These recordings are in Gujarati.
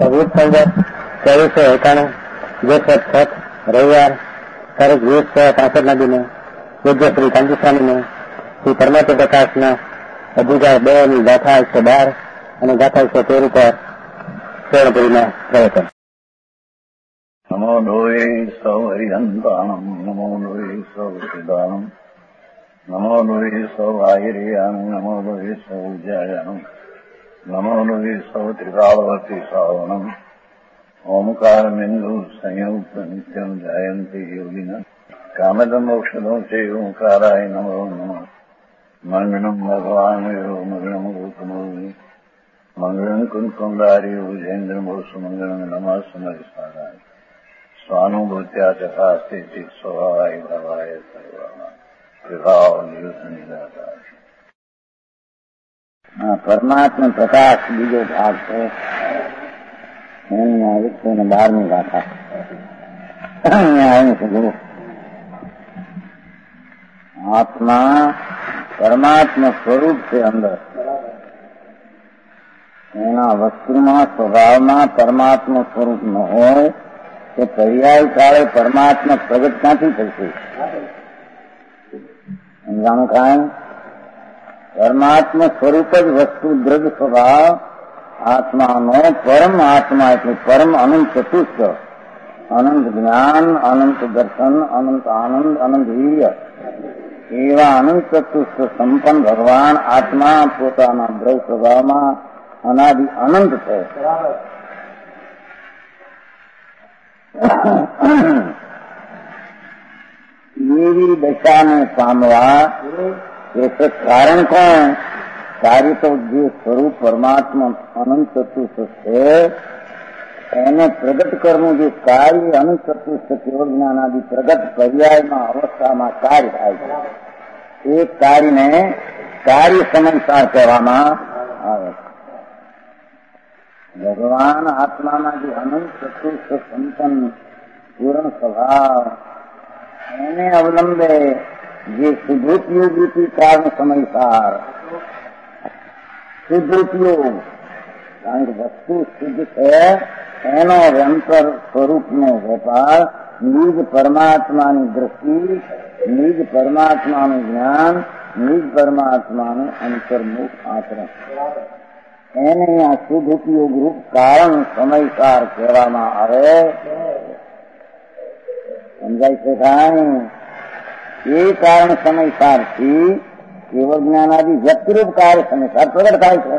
ભગવત સંગત 2491 જેઠ છઠ રવિવાર તારીખ 20/6/65 દિને પૂજ્ય શ્રી કાંતિ સ્વામીને શ્રી પરમાત્મ પ્રકાશના અધિકાર 2 ની ગાથા 112 અને ગાથા 113 ઉપર પૂર્ણપુરીના પ્રવચન. નમો લોહે સૌ હરિહંતાણમ નમો લોહે સૌ સિદ્ધાણમ નમો લોહે સૌ આયર્યામ નમો લોહે સૌ જયામ નમો લોહે સૌ ત્રિકાળવતી શ્રાવણમ ઓમકાર બિંદુ સંયુક્ત નિત્યમ જયંતી યોગિના કામદમ મોક્ષદો છે ઓંકારાય નમો નમઃ. મંગળમ ભગવાન મંગળમ ગૌતમોની મંગળમ કુંકુંદારી ભુજેન્દ્ર મોસુ મંગળમ નમઃ સમરિસારાય સ્વાનુભૂત્યા ચકાસ્તે ચિત સ્વભાવાય ભવાય સર્વમાં વિભાવ નિદાતા. પરમાત્મા પ્રકાશ બીજો ભાગ છે. 112મી ગાથા. આત્મા પરમાત્મા સ્વરૂપ છે અંદર. એના વસ્તુમાં સ્વભાવમાં પરમાત્મા સ્વરૂપ ન હોય તો પર્યાય કાળે પરમાત્મા પ્રગટ ક્યાંથી થશે? સમજાણું કાંઈ? પરમાત્મા સ્વરૂપ જ વસ્તુ દ્રઢ સ્વભાવ આત્માનો પરમ આત્મા એટલે પરમ અનંત ચતુષ્ટ, અનંત જ્ઞાન, અનંત દર્શન, અનંત આનંદ, અનંત વીર્ય એવા અનંત ચતુષ્ટ સંપન્ન ભગવાન આત્મા પોતાના દ્રઢ સ્વભાવમાં અનાદિ અનંત છે. એવી દશાને પામવા એ કારણ કોણ? કાર્ય તો જે સ્વરૂપ પરમાત્મા અનંત ચતુષ્ટ છે એને પ્રગટ કરવું જે કાર્ય અનંત ચતુષ્ટ કેવળ જ્ઞાનાદિ પ્રગટ પર્યાયમાં અવસ્થામાં કાર્ય થાય છે. એ કાર્યને કાર્ય સમન્સાર કહેવામાં આવે છે. ભગવાન આત્માના જે અનંત ચતુષ્ટ સંપન્ન પૂર્ણ સ્વભાવ એને અવલંબે જે શુદ્ધોપયોગ રૂપી કારણ સમયસાર શુદ્ધોપયોગ, કારણ કે વસ્તુ શુદ્ધ છે એનો અંતર સ્વરૂપનો વેપાર, નિજ પરમાત્માની દ્રષ્ટિ, નિજ પરમાત્માનું જ્ઞાન, નિજ પરમાત્માનું અંતર્મુખ આચરણ એને આ શુદ્ધ ઉપયોગ રૂપ કારણ સમયસાર કહેવામાં આવે. સમજાય છે કાંઈ? એ કારણ સમયસારથી કેવળ જ્ઞાનાદિ વ્યક્તિરૂપ કાર્ય સમયસાર પ્રગટ થાય છે.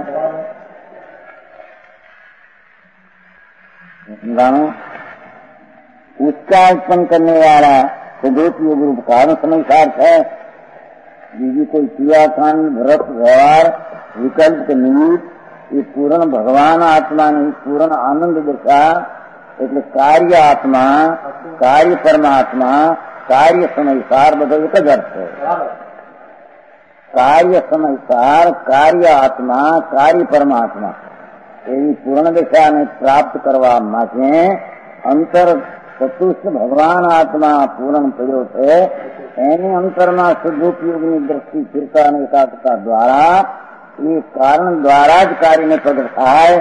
जानो उसका उत्पन्न करने वाला शुद्धोपयोग रूप कारण समयसार है. बीजी कोई क्रियाकांड व्रत व्यवहार विकल्प के निमित्त ये पूर्ण भगवान आत्मा नहीं पूर्ण आनंद दशा એટલે કાર્ય આત્મા, કાર્ય પરમાત્મા, કાર્ય સમયસાર બધો એક જ અર્થ છે. કાર્ય સમયસાર, કાર્ય આત્મા, કાર્ય પરમાત્મા એવી પૂર્ણ દિશાને પ્રાપ્ત કરવા માટે અંતર ચતુષ્ટ ભગવાન આત્મા પૂર્ણ પડ્યો છે. એની અંતરમાં શુદ્ધોપયોગની દ્રષ્ટિ સ્થિરતા અને એકાગ્રતા દ્વારા એ કારણ દ્વારા જ કાર્યને પ્રગટ થાય.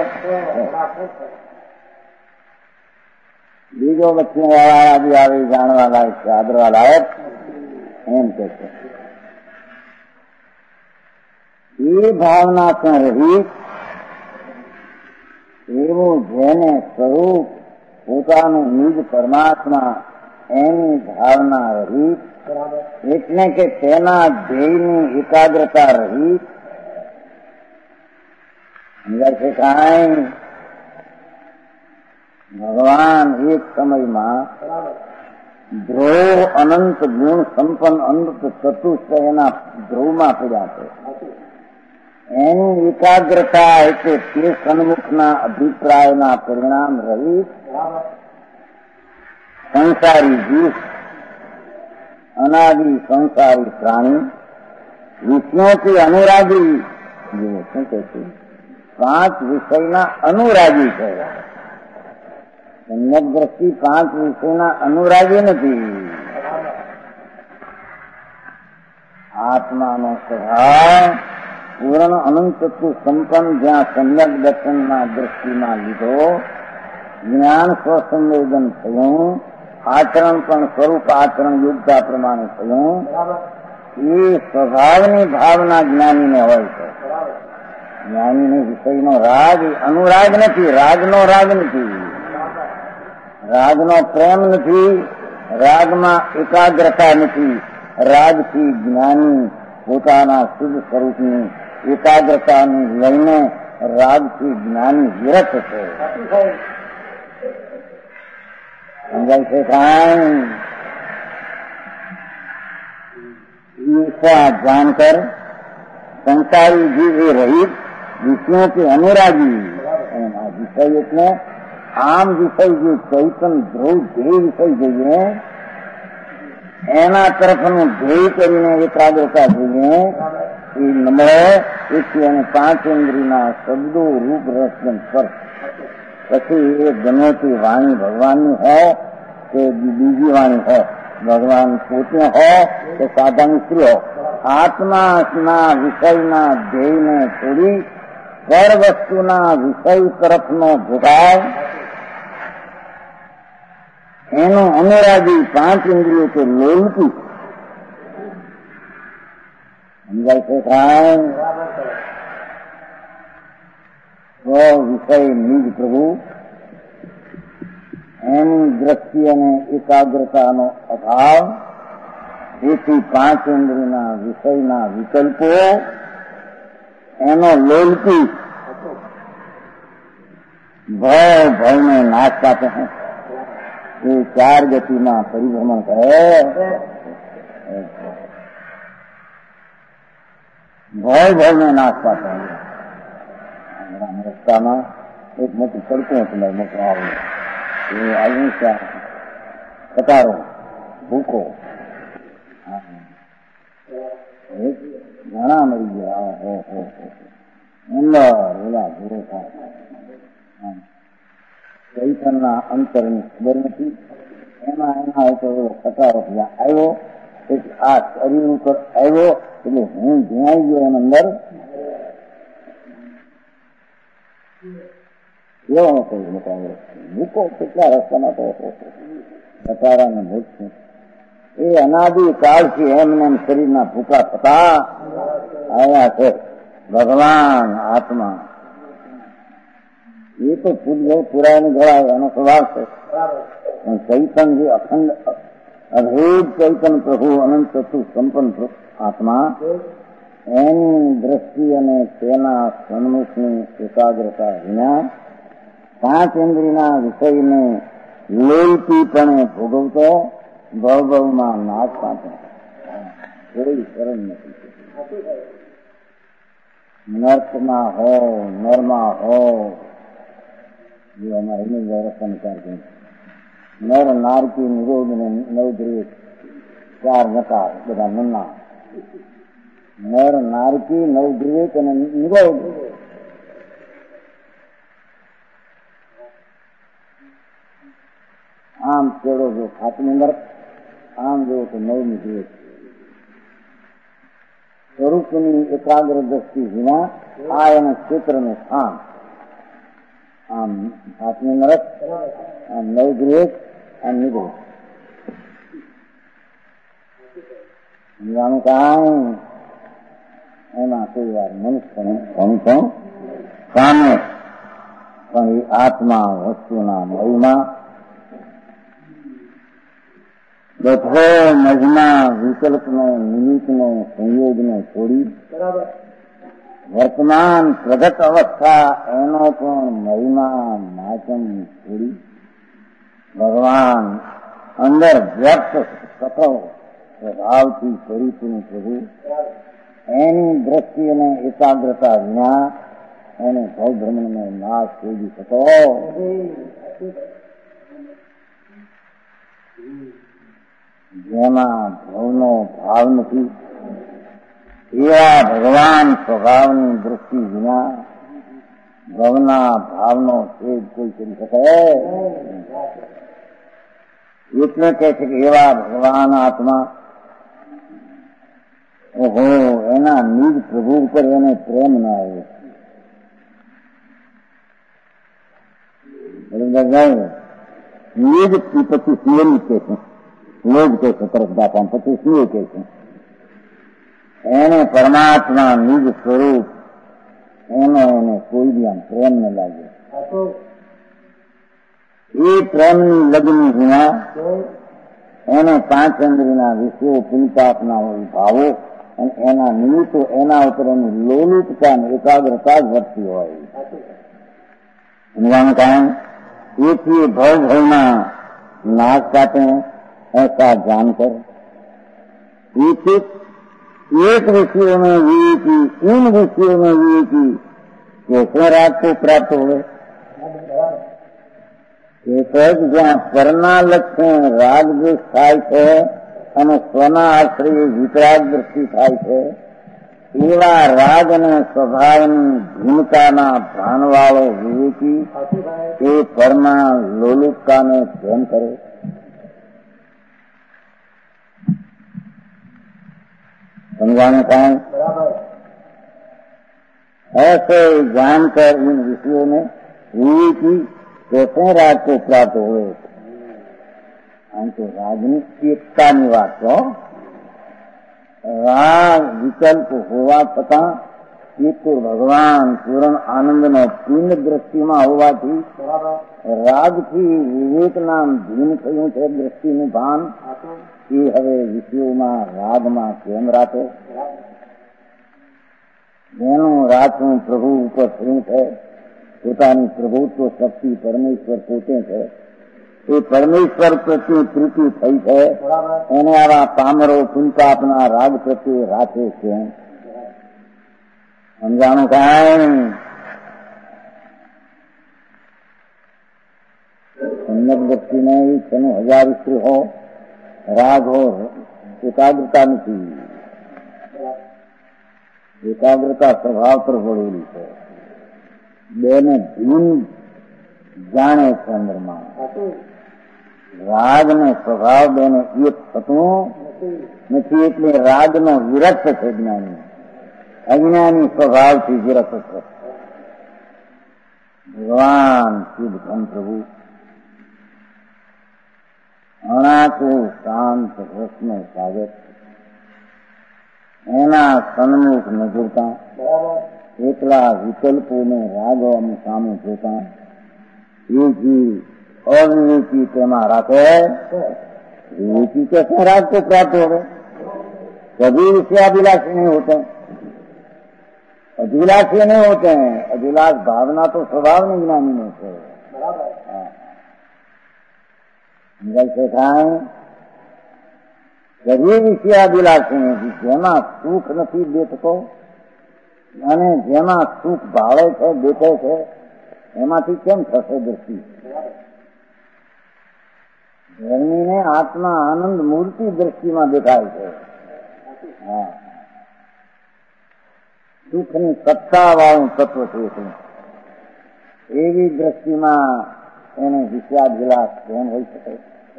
બીજો વચ્ચે વાળા બી આવે જાણવા લાયક છે, આદરવા લાયક એમ કે છે. એ ભાવના રહિત એવું જેને સ્વરૂપ પોતાનું નિજ પરમાત્મા એની ભાવના રહિત એટલે કે તેના ધ્યેયની એકાગ્રતા રહિત. સમજાય છે કાંઈ? ભગવાન એક સમયમાં ધ્રુવ અનંત ગુણ સંપન્ન અનંત ચતુષ્ટ એના ધ્રુવમાં પડ્યા છે. એની એકાગ્રતા એટલે તે સન્મુખના અભિપ્રાયના પરિણામ રહિત સંસારી જીવ, અનાદિ સંસારી પ્રાણી, વિષ્ણુથી અનુરાગી જેવો શું કહે છે? 5 વિષયના અનુરાગી છે. સમ્યક દ્રષ્ટિ 5 વિષયના અનુરાગી નથી. આત્માનો સ્વભાવ પૂર્ણ અનંત સંપન્ન જ્યાં સમ્યક દર્શનના દ્રષ્ટિમાં લીધો જ્ઞાન સ્વસંવેદન થયું, આચરણ પણ સ્વરૂપ આચરણ યોગ્યતા પ્રમાણે થયું, એ સ્વભાવની ભાવના જ્ઞાનીને હોય છે. જ્ઞાનીને વિષયનો રાગ અનુરાગ નથી, રાગનો રાગ નથી, રાગનો પ્રેમ નથી, રાગમાં એકાગ્રતા નથી. રાગથી જ્ઞાની પોતાના શુદ્ધ સ્વરૂપની એકાગ્રતાની લઈને રાગથી જ્ઞાની વિરત છે. સમજાય છે કાંઈ? ईर्ष्या जानकर संसारी जीव रहित विषयों के अनुरागी. विषय એટલે આમ વિષય જે ચૈતન ધ્રુવ જે વિષય જોઈએ એના તરફનું ધ્યેય કરીને એકાગ્રતા જોઈએ. એ નમળે 105 ઇન્દ્રિયના શબ્દો રૂપ રસ સ્પર્શ. પછી એ ગમે તે વાણી ભગવાનની હોય કે બીજી વાણી હોય, ભગવાન પોતે હો કે સાધાની સ્ત્રી હો, આત્માના વિષયના ધ્યેયને છોડી પર વસ્તુના વિષય તરફનો ઝુકાવ, એનો અનુરાગી 5 ઇન્દ્રિયો કે લોલકી. સમજાય છે કાંઈ? તો વિષય નિજ પ્રભુ એની દ્રષ્ટિ અને એકાગ્રતાનો અભાવ, એથી 5 ઇન્દ્રિયના વિષયના વિકલ્પો એનો લોલકી ભય ભયને નાશ પામે છે. એ 4 ગતિમાં પરિભ્રમણ કરે. ભય ભયને નાશ પામે. રસ્તામાં એક મોટું સડકું હતું, મોટું આવ્યું એ અહિંસા કતારો ભૂકો ઘણા મરી ગયા. ઓલા ભૂરો થાય. ચૈતનના અંતરની ખબર નથી. એમાં એના ઉપર કતારો ત્યાં આવ્યો, આ શરીર ઉપર આવ્યો એટલે હું ભીણાઈ ગયો એની અંદર. કેવો કોઈ મૂકો કેટલા રસ્તામાં તો કટારાને ભૂત છે. એ અનાદિ કાળથી એમને એમ શરીરના ભૂકા થતા આવ્યા છે. ભગવાન આત્મા એ તો પુરાની ઘડાય એનો સ્વભાવ છે. પણ ચૈતન જે અખંડ અભેદ ચૈતન પ્રભુ અનંત ચતુ સંપન્ન આત્મા, એની દ્રષ્ટિ અને તેના સન્મુખની એકાગ્રતા વિના 5 ઇન્દ્રિયના વિષયને લોલપીપણે ભોગવતો ભવભવમાં નાશ પામે. કોઈ શરણ નથી. નર્કમાં હો નરમાં હો, જે અમારે એની વ્યવસ્થા નિકાલ નર નારકી નિરોધ ને નવદ્રેક 4 નકાર બધા નન્ના. નર નારકી નવદ્રેક અને નિરોધ. આમ કેળો જો 7મી નરક, આમ જોવો તો 9મી દ્રેક. સ્વરૂપની એકાગ્ર દ્રષ્ટિ વિના આ એના ક્ષેત્રનું સ્થાન. આમ 7મી નરક, આમ 9 દ્રેક, આમ નિરોધ. કાંઈ એમાં કોઈ વાર મનુષ્યને પણ સામે પણ એ આત્મા વસ્તુના મહિમા બધો મજના વિકલ્પનો નિમિત્તનો સંયોગને છોડી વર્તમાન પ્રગટ અવસ્થા એનો પણ મહિમા માચમ છોડી ભગવાન અંદર વ્યક્ત સફળ સ્વભાવથી સ્વરૂપનું પ્રભુ એની દ્રષ્ટિ અને એકાગ્રતા વિના એને ભવભ્રમણનો નાશ શોધી શકો. જેમાં ભવનો ભાવ નથી એવા ભગવાન સ્વભાવની દ્રષ્ટિ વિના ભવના ભાવનો છેદ કોઈ કરી શકે. એટલે કહે છે કે એવા ભગવાન આત્મા, ઓહો, એના નિજ પ્રભુ ઉપર એને પ્રેમ ના આવ્યો. ગઈ એ જ પછી સિંહની કે છે, લોભ કે છે, તરફ દાપા પછી સિંહ કે છે. એને પરમાત્મા નિજ સ્વરૂપ એને કોઈ બી આમ પ્રેમ ન લાગે. એ પ્રેમની લગ્ન વિના એને પાંચ ઇન્દ્રિયના વિષયો ચિંતાપના હોય ભાવો અને એના નિમિત્તો એના ઉપર એની લોલુપતા અને એકાગ્રતા જ વધતી હોય. એનું કારણ एक भव भवना नाक काटे हैं ऐसा जानकर एक विषयों में विवेकी इन विषयों में विवेकी कैसे राग को प्राप्त हुए. જ્યાં પરના લક્ષ્ય રાગ દ્વેષ થાય છે અને સ્વના આશ્રય વિતરાગ દ્રષ્ટિ થાય છે એવા રાગ અને સ્વભાવની ભિન્નતાના ભાનવાળો વિવેકી એ પરના લોલુપતાને પ્રેમ કરે. समझाने का ऐसे जानकर इन विषयों में विवेकी कैसे राग को प्राप्त हुए. आम तो राजनीति एकता ની વાત છો. રાગ વિકલ્પ હોવા છતાં એક તો ભગવાન પૂર્ણ આનંદનો પૂર્ણ દ્રષ્ટિમાં હોવાથી રાગથી વિવેકના ભીન થયું છે દ્રષ્ટિનું ભાન એ હવે વિષયોમાં રાગમાં કેમ રાખે. જેનું રાખવું પ્રભુ ઉપર થયું છે પોતાની પ્રભુત્વ શક્તિ પરમેશ્વર પોતે છે એ પરમેશ્વર પ્રત્યે પ્રીતિ થઈ છે એને આવા પામરો પુંતાપના રાગ પ્રત્યે રાખે છે. સમજાણું કાંઈ સમ્યક વ્યક્તિ નહીં તેનું 1000 સ્ત્રી હો રાગ હો એકાગ્રતા નથી. એકાગ્રતા સ્વભાવ પર વળેલી છે. બેને ભીન જાણે છે અંદરમાં. રાગ ને સ્વભાવ બેને એક થતું નથી એટલે રાગનો વિરક્ત છે જ્ઞાની. અજ્ઞાની સ્વભાવથી વિરક્ત છે. ભગવાન શુદ્ધ ધન પ્રભુ અણાતો શાંત રસનો સાગર એના સન્મુખ ન જોતા એકલા વિકલ્પોને રાગોની સામે જોતા એ જીવ અવિવેકી તેમાં રાખે. विवेकी कैसे राग को प्राप्त हो गए. कभी विषयाभिलाषी नहीं होते हैं, अभिलाषी नहीं होते हैं. अभिलाष भावना तो स्वभाव नहीं ज्ञानी में से जैसे खाएं कभी विषयाभिलाषी नहीं. જેમાં સુખ નથી દેખતો અને જેમાં સુખ ભાવે છે દેખે છે એમાંથી કેમ થશે દ્રષ્ટિ. ધર્મીને આત્મા આનંદ મૂર્તિ દ્રષ્ટિમાં દેખાય છે. સુખની સત્તાવાળું તત્વ છે એવી દ્રષ્ટિમાં એને વિષયાभिलाष કેમ હોઈ શકે.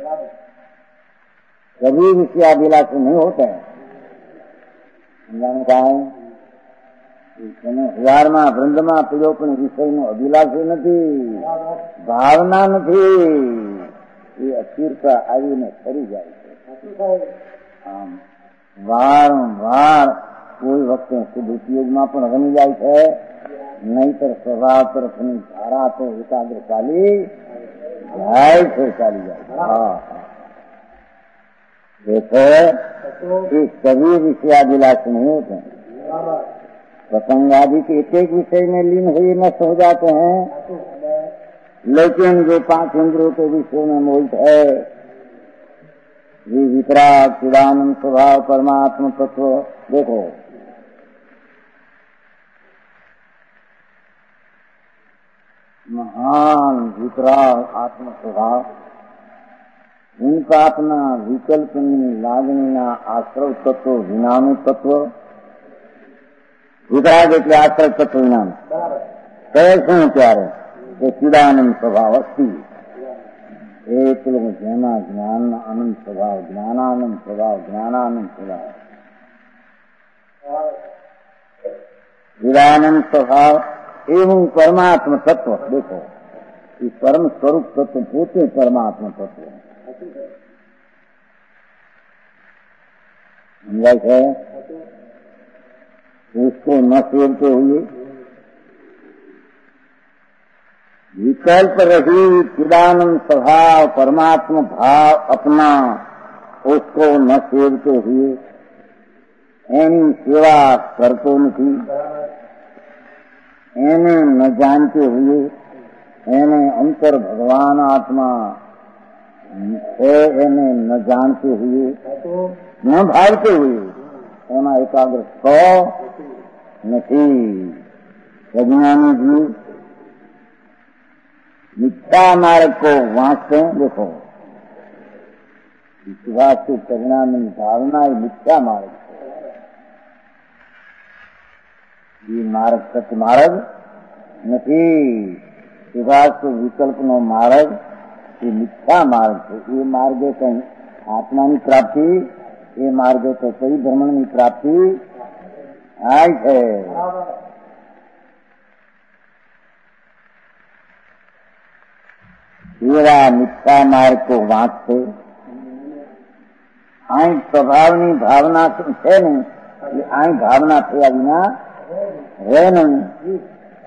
कभी विषयाभिलाष नहीं होते हैं. का है 1000માં વૃંદમાં પીડો પણ વિષયનો અભિલાષી નથી, ભાવના નથી. એ અસ્થિરતા આવીને ફરી જાય છે. આમ વારંવાર કોઈ વખતે શુદ્ધ ઉપયોગમાં પણ રમી જાય છે. નહીતર સ્વભાવ તરફની ધારા તો એકાગ્ર ચાલી જાય છે, ચાલી જાય. देखो कि कभी विषयाभिलाष नहीं होते हैं. प्रसंग आदि के एक एक विषय में लीन हुए नष्ट हो जाते हैं. लेकिन जो 5 इंद्रियों के विषयों में मोहित है ये वितराग चिदानंद स्वभाव परमात्म तत्व. देखो महान वितराग आत्म स्वभाव उनका अपना विकल्पनी लागणीना आश्रव तत्व विनाનું તત્વ. વિતરાગ એટલે આશ્રવ તત્વ વિનાનું કહે શું ત્યારે કે ચિદાનંદ સ્વભાવ અસ્તિ. એકલું જેમાં જ્ઞાન આનંદ સ્વભાવ જ્ઞાનાનંદ સ્વભાવ જ્ઞાનાનંદ સ્વભાવ ચિદાનંદ સ્વભાવ એવું પરમાત્મ તત્વ. દેખો कि परम स्वरूप तत्व पोते परमात्मा तत्व है। है उसको न सेवते हुए विकल्प रही चिदानंद स्वभाव परमात्मा भाव अपना उसको न सेवते हुए एनी सेवा करतो नहीं, एने न जानते हुए एने अंतर भगवान आत्मा है एने न जानते हुए न भावते हुए एना एकाग्र सौ नहीं। प्रज्ञानी जी मिथ्या मार्ग को वांचते हैं। देखो सुभाष के परिणाम भावना ही मिथ्या मार्ग, ये मार्ग सत्य मार्ग नहीं। सुभाष को विकल्प नो मार्ग ये मिथ्या मार्ग है। ये मार्ग कहीं आत्मा की प्राप्ति, ये मार्ग तो कई भ्रमण की प्राप्ति आई है। मेरा मिथ्या मार्ग को वांचते आई स्वभावनी भावना है नहीं, आई भावना थे बिना है नहीं।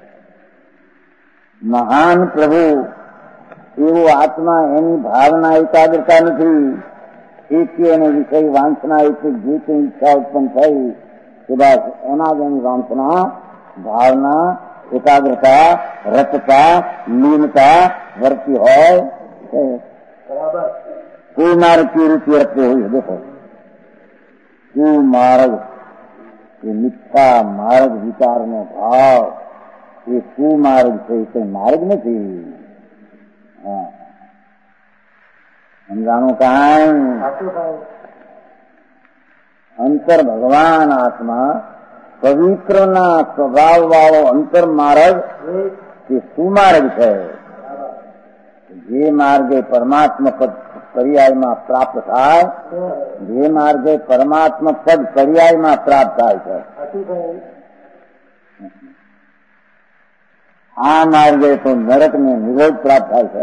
महान प्रभु एवो आत्मा एनी भावना एकाग्रता नहीं, एक विषय वांछना एक जे कई इच्छा उत्पन्न थई के बाद एना जेनी वांछना भावना एकाग्रता रतता लीनता वर्ती है। कुमार्ग की रुचि रखते हुए देखो कुमार्ग ये मिथ्या मार्ग विचार में भाव ये कुमार्ग से कोई मार्ग नहीं। समझानो कहा अंतर भगवान आत्मा पवित्र ना स्वभाव वालो अंतर मार्ग ये सुमार्ग है। जे मार्ग परमात्मा पद पर्याय में प्राप्त थाय, जे मार्ग परमात्मा पद पर्याय में प्राप्त थाय आ मार्ग तो नरक में निरोध प्राप्त थाय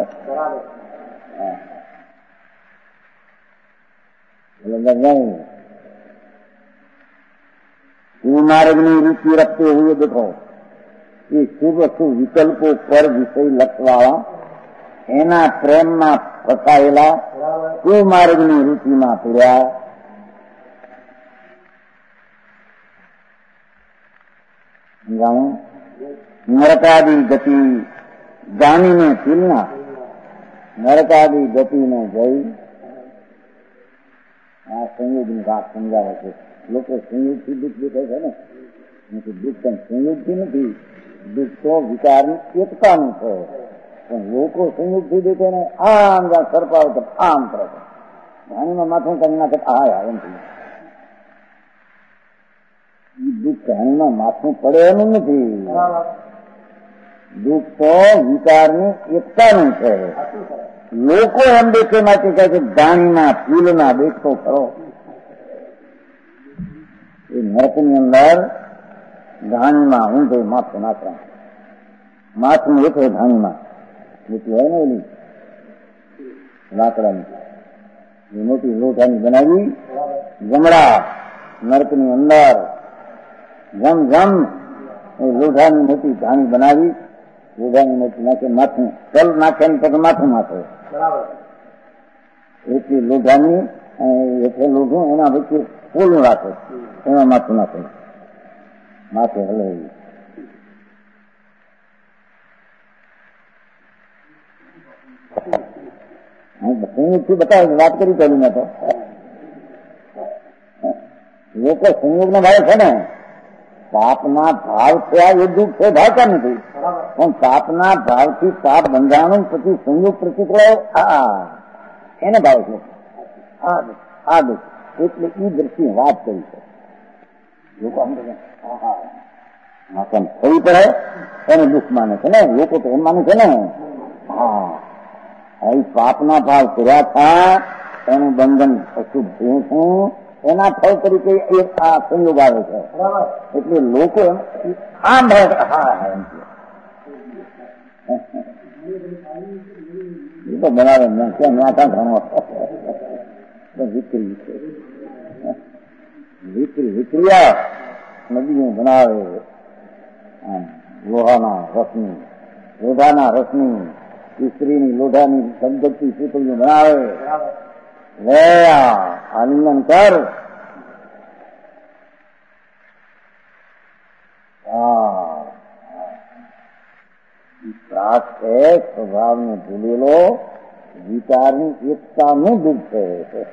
है। मार्ग में रुचि रखते हुए देखो ये शुभ अशुभ विकल्पों पर विषय लक्षवाला एना प्रेम में फसायेला कुमार्ग ની रुचि में पड़ा। नरकादि गति गानी ने तुलना नरकादि गति में गई आ संयोग की बात समझावे छे। लोग संयोग थी दुख देखे है ने दुख कई संयोग थी नहीं, दुख तो विचार की एकता नु छे। लोग संयोग थी देखे ने आम जा सरपाव तो आम करे धानी में माथुं करी नाखे आया एम थी दुख कहानी में माथुं पड़े एम नहीं। दुख तो विचार की एकता नु छे। लोग एम देखे माटे कहे दाणी ना फूल ना देखो खरो नरक अंदर धानी में हूँ तो माथुं नाखरा माथुं हेठो धानी में है ने ओली लाकड़ा मोटी लोटानी बनावी जमड़ा नरक अंदर जम जम लोढ़ानी मोटी धानी बनावी लोढ़ानी मोटी नाखे माथुं चल नाखे तो माथुं माथे एटली लोढ़ानी हेठे लोढ़ું एना वच्चे पोલું રાખે એમાં માથું નાખે માથે હલાવી संयोग बताओ बात करी पहली में तो लोग संयोग न भाव है ने पापना भाव थया ये दुख से भावता नहीं पण पापना भाव थी पाप बंधाणु पछी संयोग प्रतिक्रिया એને ભાવ છે આ દુઃખ એટલે એ દ્રષ્ટિ વાત કરી છે લોકો આમ માથામાં થવી પડે એને દુઃખ માને છે ને લોકો તો એમ માને છે ને પાપના ભાવ કર્યા था એનું બંધન અશુભ થયું છું એના ફળ તરીકે એક આ સંયોગ આવે છે એટલે લોકો આમ ભાવ એમ એ તો બનાવે ક્યાં ત્યાં ઘણો વિક્રિયા નદીઓ બનાવે, લોઢાના રસની સ્ત્રીની લોઢાની સંગતથી પૂતળીઓ બનાવે. લે આલિંગન કર. ત્રાસ છે સ્વભાવને ભૂલેલો, વિચારની એકતાનું દુઃખ છે,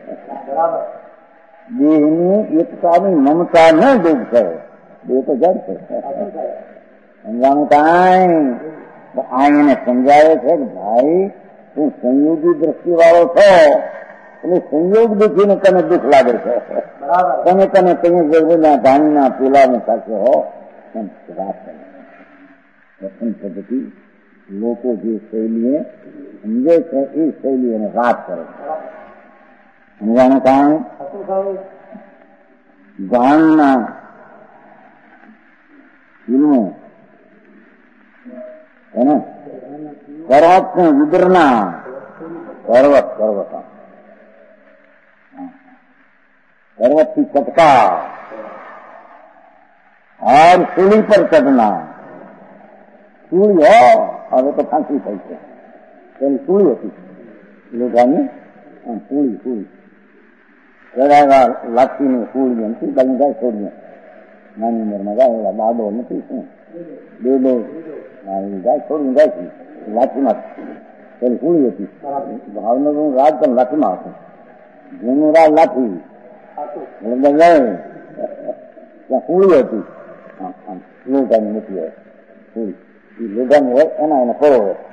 દેહની એકતાની મમતાનું દુઃખ છે. બે તો જડ છે. સમજાણું કાંઈ આ એને સમજાવે છે કે ભાઈ તું સંયોગી દ્રષ્ટિ વાળો છો એટલે સંયોગ દેખીને તને દુઃખ લાગે છે. તમે ધાણીના પેલાને સાથે હો એમ વાત કરે. વસન પદ્ધતિ લોકો જે શૈલીએ સમજે છે એ શૈલી એને વાત કરે છે. સમજાણું કાંઈ ગામના ફિલ્મો એને પર્વત ને વિદ્રના પર્વત થી ચટકા और सूली पर चढ़ना. सूली हो હવે તો ફાંસી થઈ છે. એની सूली હતી લોઢાની सूली ચડાવ્યા લાઠીની सूली એમ શું બાજુ જાય છોડીએ નાની ઉંમરમાં જાય બાદો નથી શું બે જાય છોડીને જાય છે લાઠીમાં. એની सूली હતી. ભાવનગર નું રાજ પણ લાઠીમાં હતું. જેનું રાજ લાઠી જાય ત્યાં सूली હતી. લોઢાની નથી હોય सूली. એ લોઢાની હોય એના એને ફરો હોય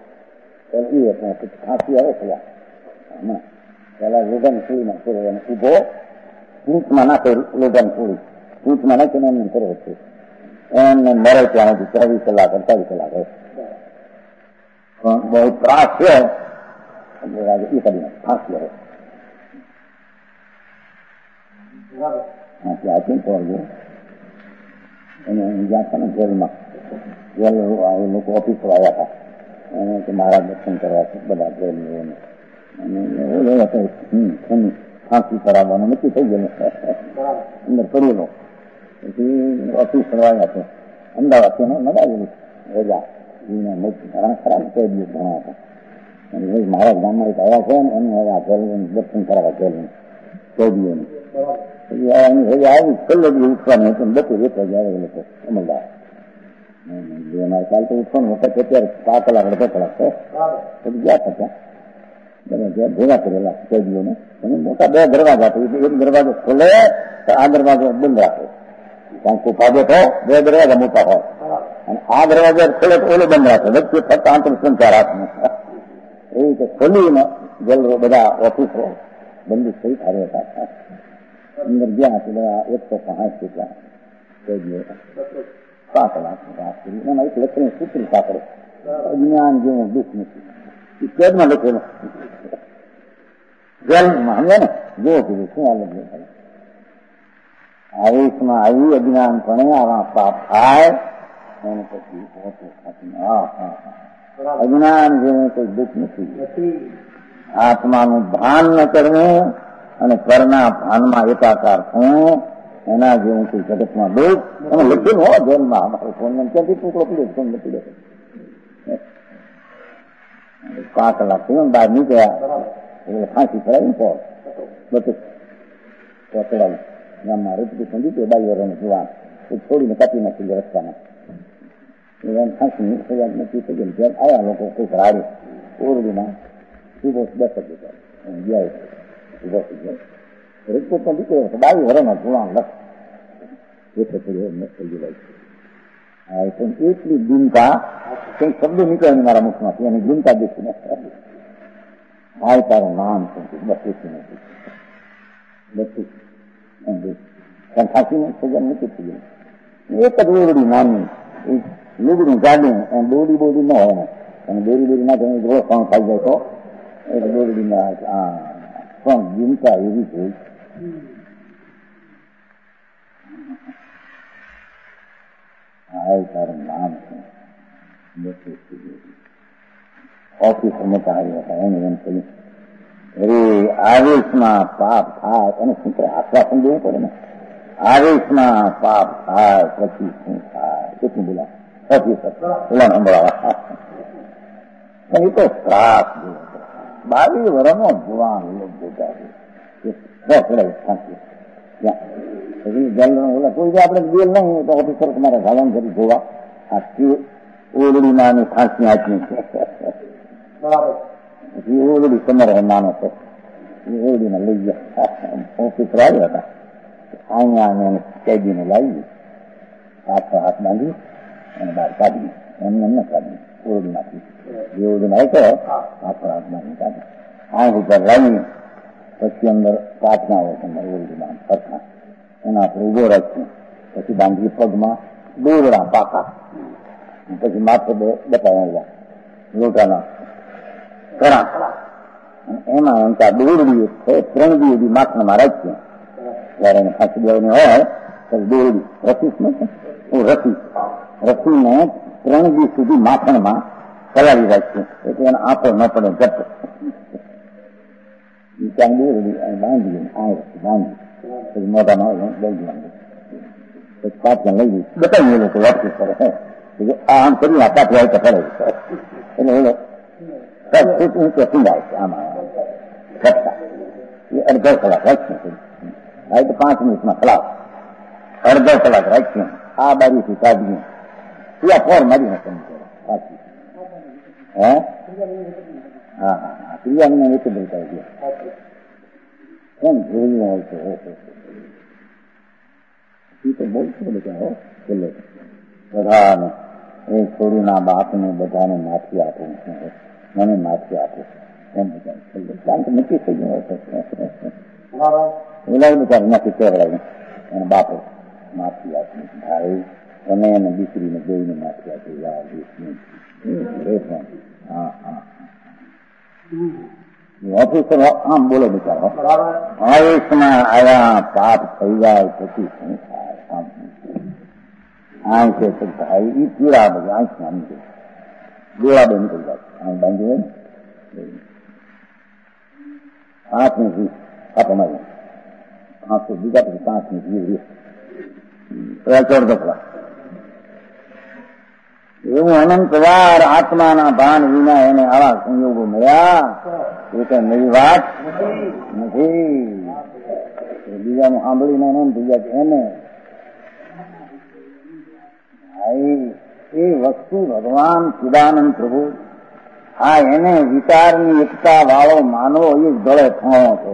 ખાંસી આવે પેલા લોઢાની सूलीમાં ફરો એને ઉભો ઊંચમાં નાખે લોઢાની सूली ઊંચમાં નાખીને એમને ફરો છે. એમને મરે ત્યાં સુધી 24 કલાક 48 કલાક હોય. પણ બહુ ત્રાસ છે એ કરીને ફાંસી આવે. ત્યાં પડે એને જ્યાં હતા ને જેલમાં જેલ લોકો ઓફિસર આવ્યા હતા એને કે મારા દર્શન કરવા છે બધા જેલને અને ફાંસી કરાવવાનું નક્કી થઈ ગયેલું અંદર કરેલો. પછી ઓફિસર આવ્યા છે અમદાવાદથી એને મગાવેલું રજા ઘણા ખરા ને તે દિવસ ઘણા હતા. મારા ગામમાં એક આવ્યા છે ને એમને હવે જેલ દર્શન કરાવવા જેલને કેદીઓને એની રજા આવી છેલ્લે બધી ઉઠવાની હતી. બપોર 1 વાગે આવે લોકો અમલદાર અમારે કાલ તો ઉઠવાનું વખત અત્યારે 5 કલાક 2 કલાક છે. પછી ગયા હતા બધા ભેગા કરેલા કેદીઓને અને મોટા 2 દરવાજા હતો. એક દરવાજો ખોલે તો આ દરવાજો બંધ રાખે કારણ કે ફાયદો તો 2 દરવાજા મોટા હોય અને આ દરવાજો ખોલે તો ઓલો બંધ રાખે વચ્ચે ફક્ત આંતરસંચાર હાથમાં એ રીતે ખોલીને જેલ બધા ઓફિસરો બંદૂક સહિત હારે હતા. અંદર ગયા તો બધા 160 જેટલા કેદીઓ 5 કલાક વાત કરી. એમાં એક લખીને સૂત્ર સાંકળે અજ્ઞાન જેવું દુઃખ નથી. એ કેદમાં લખેલું જેલમાં સમજે ને જેવો કીધું શું આ લખ્યું આવેશમાં આવી અજ્ઞાનપણે આવા પાપ થાય એને પછી અજ્ઞાન જેવું કોઈ દુઃખ નથી. આત્માનું ભાન ન કરવું અને પરના ભાનમાં એકાકાર થવું એના જેવું કોઈ જગતમાં દુઃખ અને લખેલું હોય જેલમાં. અમારો ફોન ક્યાંથી ટુકડો પીડ્યો ફોન નથી દેતો. 5 કલાક થયું બહાર નીકળ્યા એટલે ફાંસી ચડાવી ને બધું ચડાવી ગામમાં રૂપી સંગીત 22 વર્ષનું જુવાન છોડીને કાપી નાખી રસ્તામાં. એમ ફાંસી સજા નથી થઈ ગઈ. જેમ આવ્યા લોકો કોઈ રાડે ઓરડીમાં સીધો 10 ગયા સીધો રીતપોત પણ દીકરો 22 વર્ષનો જુવાન લખ થઈ ગયેલા. પણ એટલી દિનકા કઈ શબ્દો નીકળે મારા મુખમાંથી એની દિનકા દેખીને ભાઈ તારું નામ શું બસ એટલું નથી બધું ફાંસીને સજા નથી થઈ ગઈ. એક જ ઓરડી નાની લુગડું ગાડું એમ બોડી ન હોય અને બોરી નાખે ઘણો સણ ખાઈ જાય તો એક બોરડી પણ દિનકા એવી છે. તારું નામ શું ઓફિસર મોટા આવ્યા હતા એને એમ કહ્યું, અરે આવેશમાં પાપ થાય એને શું કરે, આશ્વાસન દેવું પડે ને. આવેશમાં પાપ થાય પછી શું થાય કેટલું બોલા ઓફિસર બોલા સંભળાવા. એ તો શ્રાપ 22 વર્ષનો જુવાન કોઈ આપડે ગેલ નહીં તો ઓફિસર તમારે ગાલન કરી જોવા આ ઓરડીમાં ખાંસી આંચી છે. પછી ઓરડી તમારે નાનો છે એ ઓરડીમાં લઈ ગયા. ઓફિસર આવ્યા હતા અહીંયા કેદીને લાવી પાછો હાથ બાંધી અને બહાર કાઢી એમને ન કાઢી ઓરડીમાંથી જે ઓરડીમાં આવ્યો પાછો હાથ બાંધી કાઢી આંખ ઉપર લાવી પછી અંદર કાચના હોય છે ઓરડીમાં સરખા એના આપણે ઉભો રાખ્યું. પછી બાંધી પગમાં દોરડા પાકા પછી માથે બતાવ્યા લોટાના ઘણા એમાં એમ કે દોરડી છે 3 દી સુધી માથામાં રાખીએ ત્યારે એને ખાંસી દેવાની હોય તો દોરડી રસી રસીને 3 દી સુધી માથામાં ચલાવી રાખીએ એટલે એને આંખો ન પડે જપ ત્યાં દોરડી બાંધી બાંધી પછી મોઢામાં લઈ દેવાનું પાછળ લઈ ગઈ બતાવીએ લોકો વાપસ કરે આમ કરી આપા થાય તો કરે એટલે પીંડાય છે આમાં એ અડધો કલાક રાખીએ આ તો 5 મિનિટમાં ખલાસ અડધો કલાક રાખીએ આ બારીથી કાઢીએ ત્યાં ફોર મારીને પાછી હા ક્રિયાને એક બોલતા કેમ જોયું હોય છે એ તો બહુ છે બધા છેલ્લે બધાને એ છોડીના બાપને બધાને માફી આપું મને માફી આપું એમ બધા છેલ્લે કારણ કે નક્કી થઈ ગયું હોય બિચાર નથી કહેવાય એને બાપો માફી આપી ભાઈ તમે એને દીકરીને જોઈને માફી આપી હા હા ઓફિસર આમ બોલો બિચારો આયુષમાં આયા પાપ થઈ જાય પછી શું થાય આંખ છે ભાઈ એ પીડા બધી આંખમાં અમુક ગોળા બંધ થઈ જાય આંખ બાંધી હોય ને 5 મિનિટ આપવામાં આંખ બીજા પછી 5 મિનિટ અડધો કલાક એવું અનંત વાર આત્માના ભાન વિના એને આવા સંયોગો મળ્યા એ કઈ નવી વાત નથી. બીજાનું સાંભળીને એમ થઈ જાય એને એ વસ્તુ ભગવાન ચિદાનંદ પ્રભુ આ એને વિચારની એકતા વાળો માનવો એ ગળે થણો છે.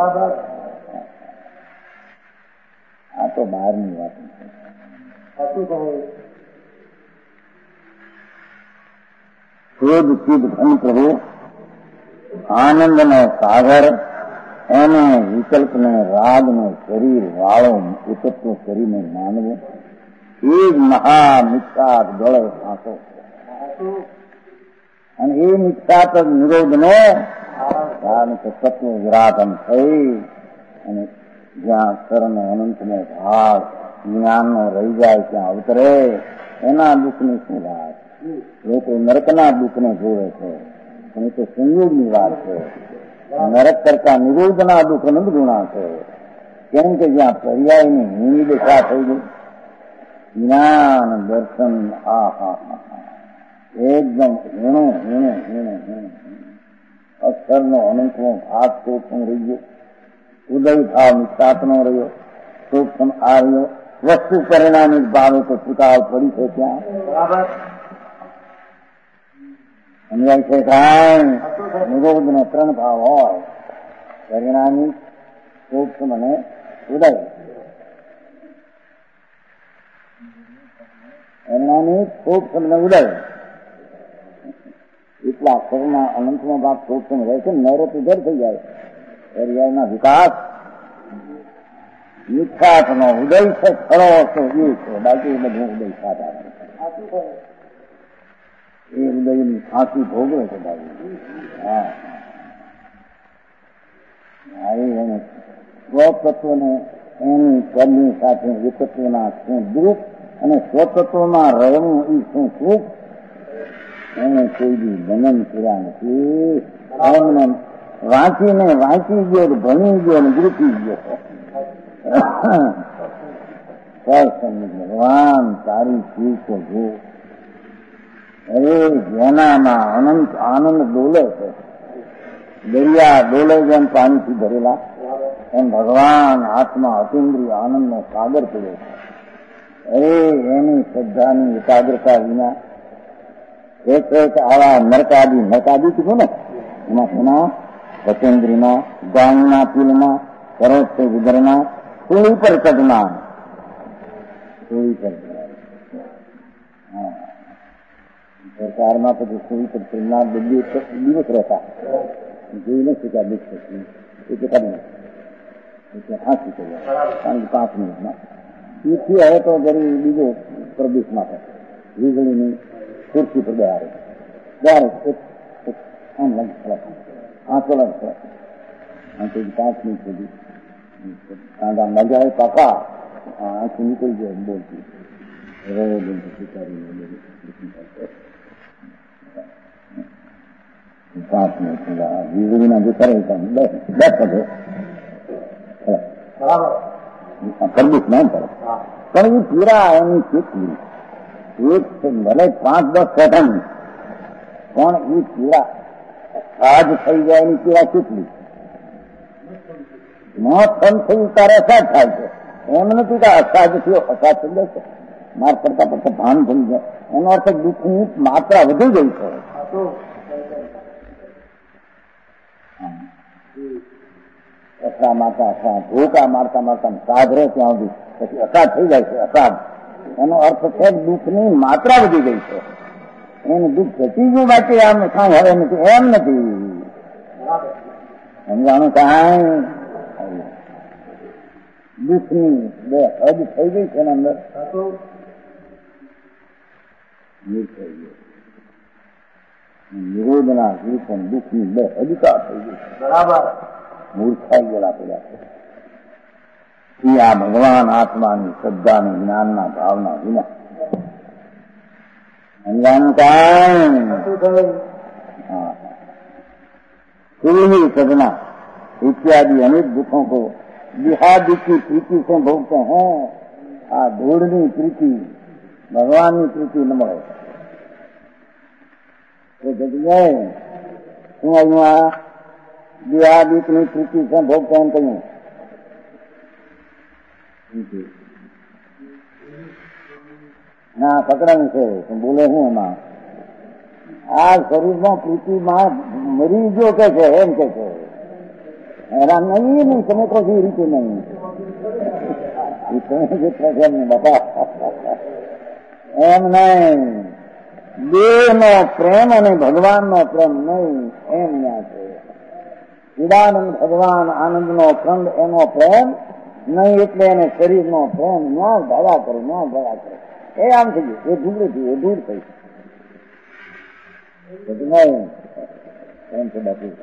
આ તો બહારની વાત છે. ક્રોધ ચિદ ધન પ્રભુ આનંદનો સાગર એને વિકલ્પને રાગનો શરીર વાળો એકત્વ કરીને માનવું એ જ મહા નિષ્ઠાત ગળે ફાંસો અને એ નિષ્ઠાત નિરોધને કારણ કે તત્વ વિરાધન થઈ અને જ્યાં શરણ અનંતનો ભાગ જ્ઞાનનો રહી જાય ત્યાં અવતરે એના દુઃખની શું વાત. લોકો નરકના દુઃખને જોવે છે પણ એ તો સંયોગની વાત છે. નરક કરતા નિરોધના દુઃખ અનંત ગુણા છે. કેમ કે જ્યાં પર્યાયની હિની દશા થઈ ગઈ જ્ઞાન દર્શન એકદમ હીણું અક્ષરનો અનંતનો ભાગ સૂક્ષ્મ રહી ગયો. ઉદય ભાવ નિષ્ઠાતનો રહ્યો. સૂક્ષ્મ આ રહ્યો. વસ્તુ પરિણામિક ભાવે તો ચુકાવ પડી છે ત્યાં અન્યાય છે. કાંઈ નિરોધ ને 3 ભાવ હોય પરિણામિક સૂક્ષ્મ અને ઉદય. પરિણામિક સૂક્ષ્મ અને ઉદય એટલા અક્ષરના અનંતનો ભાગ સૂક્ષ્મ રહે છે. નૈરત ઉધર થઈ જાય પર્યાયના વિકાસ નિષ્ઠાતનો ઉદય છે. ખરો તો એ છે બાકી બધું ઉદય સાધા એ ઉદયની ફાંસી ભોગવે છે બાબુ. હા એને સ્વતત્વને એની પરની સાથે એકત્વના શું દુઃખ અને સ્વતત્વમાં રહેવું એ શું સુખ એને કોઈ બી જન્મ કર્યા નથી. એમને વાંચી ગયો, ભણી ગયો ને ગુરુતી ગયો. ભગવાન તારી ચીજ જો, અરે જેનામાં અનંત આનંદ ડોલે છે, દરિયા ડોલે જેમ પાણીથી ભરેલા, એમ ભગવાન હાથમાં અતિન્દ્રિય આનંદનો સાગર પડ્યો છે. અરે એની શ્રદ્ધાની એકાગ્રતા વિના એક આવા નરકાદી કીધું ને, એમાં એના સતેન્દ્રીમાં, ગાંગના તિલમાં, સરોજ વિદરના, સુળી પર ચડના, સરકારમાં પછી સુળી પર ચડના દિવસ રહેતા જોઈને શીખ્યા દુઃખ થતી એ કાઢી હાંસી કર્યા, કારણ કે 5 મિનિટમાં એથી હવે તો જરી બીજો પ્રદેશમાં થાય, વીજળીની ખુરશી પર બેહારે ત્યારે આમ લગ આંચો લગ 5 મિનિટ સુધી કાંડા મજા આવે પાપા આંખી નીકળી જાય બોલતી સ્વીકારીને 5 મિનિટ વીજળીના જે કરે દસ પદે પ્રદેશ ના કરે, પણ એ પીડા એની કેટલી એક ભલે 5-10 સેકન્ડ, પણ એ પીડા સાજ થઈ જાય એની પીડા કેટલી મોત થયું તારે અસાજ થાય છે. એમ નથી કે અસાજ થયો અસાજ થઈ જાય છે, માર પડતા પડતા ભાન થઈ જાય, એનો અર્થ દુઃખની માત્રા વધી ગઈ છે. અસરા મારતા અસાજ, ધોકા મારતા મારતા સાજ રહે ત્યાં સુધી પછી અસાજ થઈ જાય છે. અસાજ એનો અર્થ છે દુઃખની માત્રા વધી ગઈ છે, એનું દુઃખ ઘટી ગયું, બાકી આમ કાંઈ હવે નથી, એમ નથી સમજાણું. કાંઈ દુઃખની બે હદ થઈ ગઈ છે એના અંદર, નિરોધના પણ દુઃખની બે હદતા થઈ ગઈ, બરાબર મૂર્ખાઈ ગયેલા પેલા છે. આ ભગવાન આત્માની શ્રદ્ધાની જ્ઞાનના ભાવના વિના सदना इत्यादि अनेक दुखों को जिहादी की प्रीति से भोगते हैं. आ धूड़नी प्रीति भगवान की प्रीति न મળે એ જગ્યાએ હું અહીંયા जिहादीની પ્રીતિ से ભોગते એમ કહ્યું. ના પકડાયું છે બોલે હું એમાં આ શરીરમાં પ્રીતિમાં મરી ગયો કે છે એમ કે છે. હેરાન નહીં તમે કહો છો એ રીતે નહીં તમે જે પ્રસંગ બતા એમ નહીં. દેહ નો પ્રેમ અને ભગવાન નો પ્રેમ નહીં એમ ન્યા છે. ચિદાનંદ ભગવાન આનંદ નો ખંડ એનો પ્રેમ નહીં એટલે એને શરીર નો પ્રેમ ન્યા ભેગા કરે એ આમ થઈ ગયું. એ દૂર થયું એ દૂર થઈ નહીં એમ છે બાપુ.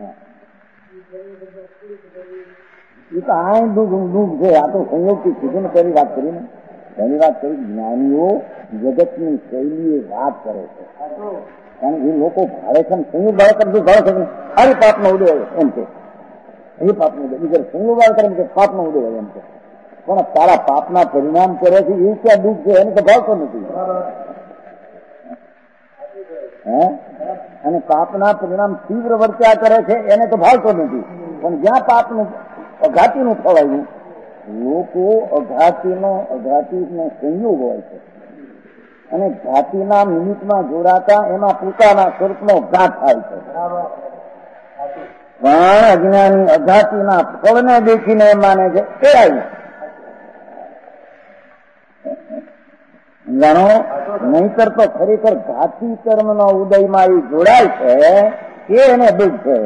એ તો આ દુઃખ છે. આ તો સંયોગથી કીધું ને પહેલી વાત કરીને જ્ઞાનીઓ જગતની શૈલી વાત કરે છે. કારણ કે લોકો ભાડે છે સંયોગ ભાડે કરતું ભાડે છે સારી પાપનો ઉદય એમ છે. એ પાપનો ઉદય બીજા સંયોગ ભાડે કરે કે પાપનો ઉદય એમ છે. પણ તારા પાપના પરિણામ કરે છે એ ક્યાં દુઃખ છે એને તો ભાવતો નથી. અને પાપના પરિણામ તીવ્ર વર્ત્યા કરે છે એને તો ભાવતો નથી. પણ જ્યાં પાપનું અઘાતીનું થવાયું લોકો અઘાતીનો સંયોગ હોય છે અને ઘાતીના નિમિત્તમાં જોડાતા એમાં પોતાના સ્વરૂપનો ઘાત થાય છે. પણ અજ્ઞાની અઘાતીના ફળને દેખીને એમ માને છે એ આવ્યું જાણો. નહીતર તો ખરેખર ઘાતી કર્મનો ઉદયમાં એ જોડાય છે કે એને દુઃખ છે.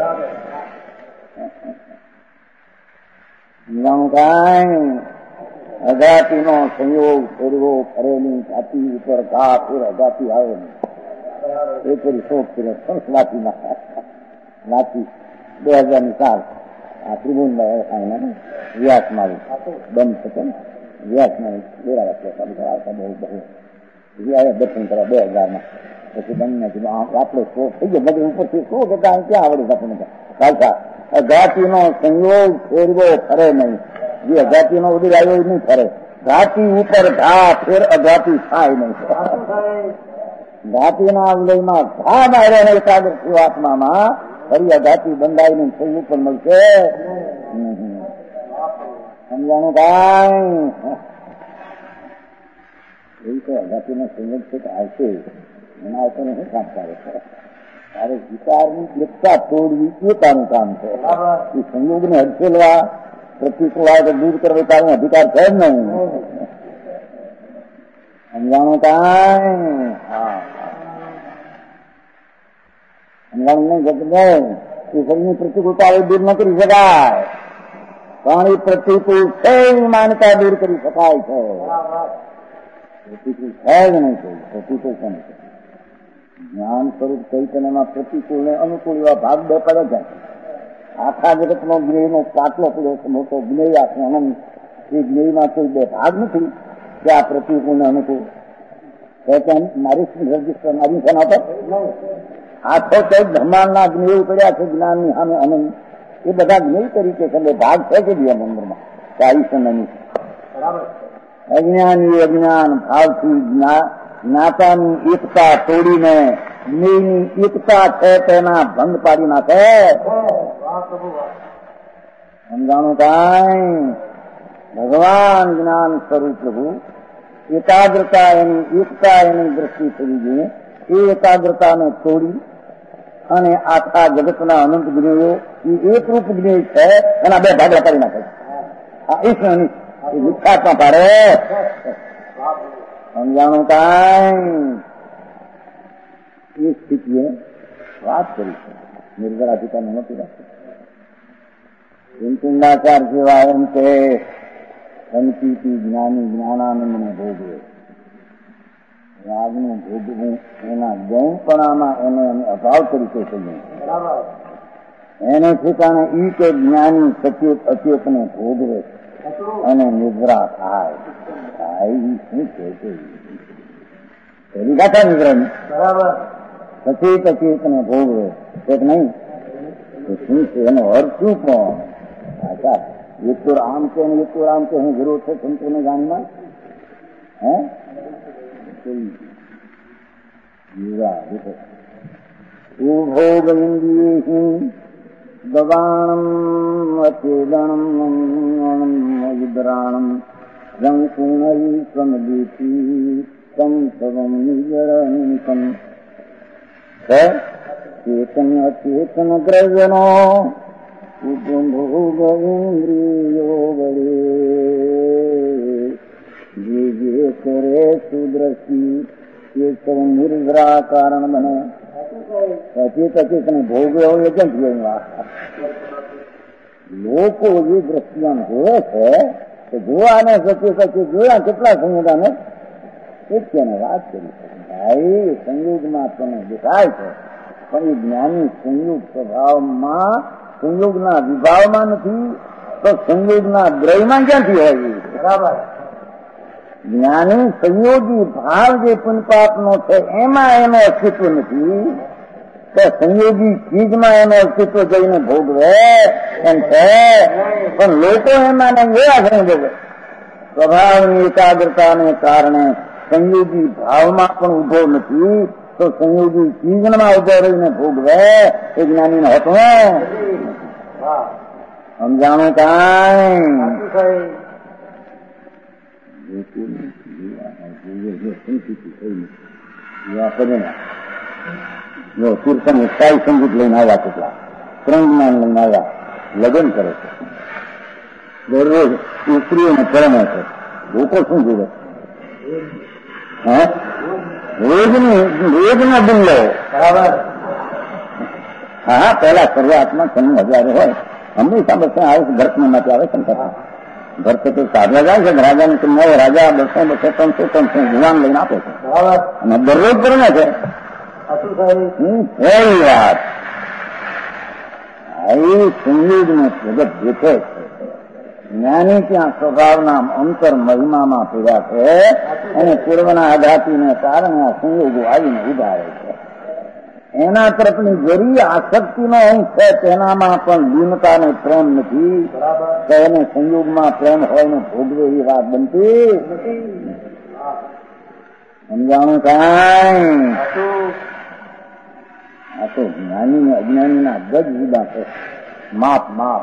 અઘાતીનો સંયોગ ફેરવો ફરેલી ઘાતી ઉપર ઘા ફેર અઘાતી આવે એ કરી શોખ ફેરે વાંચી નાખી 2004 આ ત્રિભુવનભાઈ વ્યાસ મારું બંધ થશે ને વ્યાસ મારું બેરા આવતા બહુ દર્શન કરવા 2000 પછી બંને આપણે શો થઈ ગયો બધું ઉપરથી શું કે ક્યાં આવડે આપણને ખાલસા અઘાતીનો સંયોગ ફેરવો ફરે નહીં, જે અઘાતીનો ઉદય આવ્યો નહીં ફરે. ઘાતી ઉપર ઘા ફેર અઘાતી થાય નહીં. ઘાતીના ઉદયમાં ઘા માર્યા એકાગ્ર આત્મામાં ફરી અઘાતી બંધાય નહીં, થઈ ઉપર મળશે. સમજાણું કાંઈ એવું તો અઘાતીનો સંયોગ છે કે આવશે એના આવતો શું કામ કરે છે? તારે વિચારની એકતા તોડવી એ તારું કામ છે. એ સંયોગને હડસેલવા પ્રતિકૂળ દૂર કરવા તારો અધિકાર છે જ નહીં. સમજાણું કાંઈ? હા સમજાણું નહીં જતું નહીં. એ શરીરની પ્રતિકૂળતા દૂર ન કરી શકાય, પણ એ પ્રતિકૂળ છે માનતા દૂર કરી શકાય છે. પ્રતિકૂળ છે જ નહીં, પ્રતિકૂળ છે નહીં. જ્ઞાન સ્વરૂપ ચૈતન્યમાં પ્રતિકૂળ ને અનુકૂળ એવા ભાગ બે પડે છે. આખા જગતનો જ્ઞેયનો પાટલો પડ્યો છે મોટો, જ્ઞેય આખું અનંત. એ જ્ઞેયમાં કોઈ બે ભાગ નથી કે આ પ્રતિકૂળ ને અનુકૂળ. મારી રજીસ્ટર મારી સેના પર આખો ચૌદ બ્રહ્માંડના જ્ઞેય પડ્યા છે જ્ઞાનની સામે અનંત. એ બધા જ્ઞેય તરીકે છે, બે ભાગ છે કે બે મંદિરમાં ચાલીસ નહીં. અજ્ઞાની અજ્ઞાન ભાવથી જ્ઞાતાની એકતા તોડીને જ્ઞેયની એકતા છે તેના ભંગ પાડી નાખે. સમજાણું કાંઈ? ભગવાન જ્ઞાન સ્વરૂપ પ્રભુ એકાગ્રતા એની એકતા એની દ્રષ્ટિ થવી જોઈએ. એ એકાગ્રતાને તોડી અને આખા જગતના અનંત જ્ઞેયો એ એકરૂપ જ્ઞેય છે એના બે ભાગલા કરી નાખે. આ ઈશ્વરની વિખ્યાતમાં પાડે. સમજાણું કાંઈ? એ સ્થિતિએ વાત કરી છે નિર્જરાધિકારને નહોતી રાખી. ચિંતાચાર જેવા એમ કે સંકીર્તિ જ્ઞાની જ્ઞાનાનંદને ભોગવે. રાગનું ભોગવું એના ગૌણપણામાં એને અમે અભાવ તરીકે કહીએ. એને ઠેકાણે ઈ કે જ્ઞાની સચેત અચેતને ભોગવે અને નિદ્રા થાય. શું છે પેલી ગાથા નિદ્રાની બરાબર. સચેત અચેતને ભોગવે એક નહીં, શું છે એનો અર્થ શું? પણ આચાર એક તો આમ છે અને એક તો આમ છે. હું જરૂર છે સંતોને જાણમાં ભોગ ઇન્દ્રિય દવાણમ અચેદણમ વિદ્રાણમ રંકુણરી સમદીતી સંસવમ નિજરનિકમ. ચેતન અચેતન દ્રવ્યનો ભોગ ઇન્દ્રિયો વડે જે જે કરે સુદ્રષ્ટિ એ સૌ નિર્ગ્રહ કારણ બને. અચેત અચેતને ભોગવે હોય કેમ થયું? લોકો જે દ્રષ્ટિમાં જોવે છે તો જોવાને સચેત સચેત જોયા કેટલા સંયોગાને એક છે ને વાત કરી શકે. ભાઈ સંયોગમાં તમે દેખાય છે પણ એ જ્ઞાની સંયોગ સ્વભાવમાં સંયોગના વિભાવમાં નથી તો સંયોગના દ્રવ્યમાં ક્યાંથી હોય? બરાબર. જ્ઞાની સંયોગી ભાવ જે પુનપાપનો છે એમાં એનો અસ્તિત્વ નથી તો સંયોગી ચીજમાં એનો અસ્તિત્વ જઈને ભોગવે એમ છે. પણ લોકો એમાં એવા સમજે સ્વભાવની એકાગ્રતાને કારણે સંયોગી ભાવમાં પણ ઉભો નથી તો સંયોગી ચીજમાં ઉભો રહીને ભોગવે એ જ્ઞાનીને હતું. સમજાણું કાંઈ? કીર્તન સ્થાયી સંગીત લઈને આવ્યા, કેટલા 3 જ્ઞાન લઈને આવ્યા, લગ્ન કરે છે દરરોજ સ્ત્રીઓને પરણે છે. લોકો શું જોવે? રોજનો બિલ્લો. બરાબર. હા પહેલા શરૂઆતમાં 1000 હોય હંમેશા બસ આવે છે ભરતને માટે આવે છે. ભરત તો સાધવા જાય છે રાજાને કન્યાઓ, રાજા 200 300 જુવાન લઈને આપે છે અને દરરોજ પરણે છે. એવી વાત એ સંયોગનું જગત દેખે છે જ્ઞાની ત્યાં સ્વભાવના અંતર મહિમામાં પીડ્યા છે અને પૂર્વના આઘાતીને કારણે આ સંયોગો આવીને ઉભા રહે છે. એના તરફની જરી આસક્તિનો અંશ છે તેનામાં પણ લીનતા ને પ્રેમ નથી. તો એને સંયોગમાં પ્રેમ હોય ને ભોગવે એવી વાત બનતી સમજાણું કાંઈ? આ તો જ્ઞાની ને અજ્ઞાની ના ગજ જુદા છે. માપ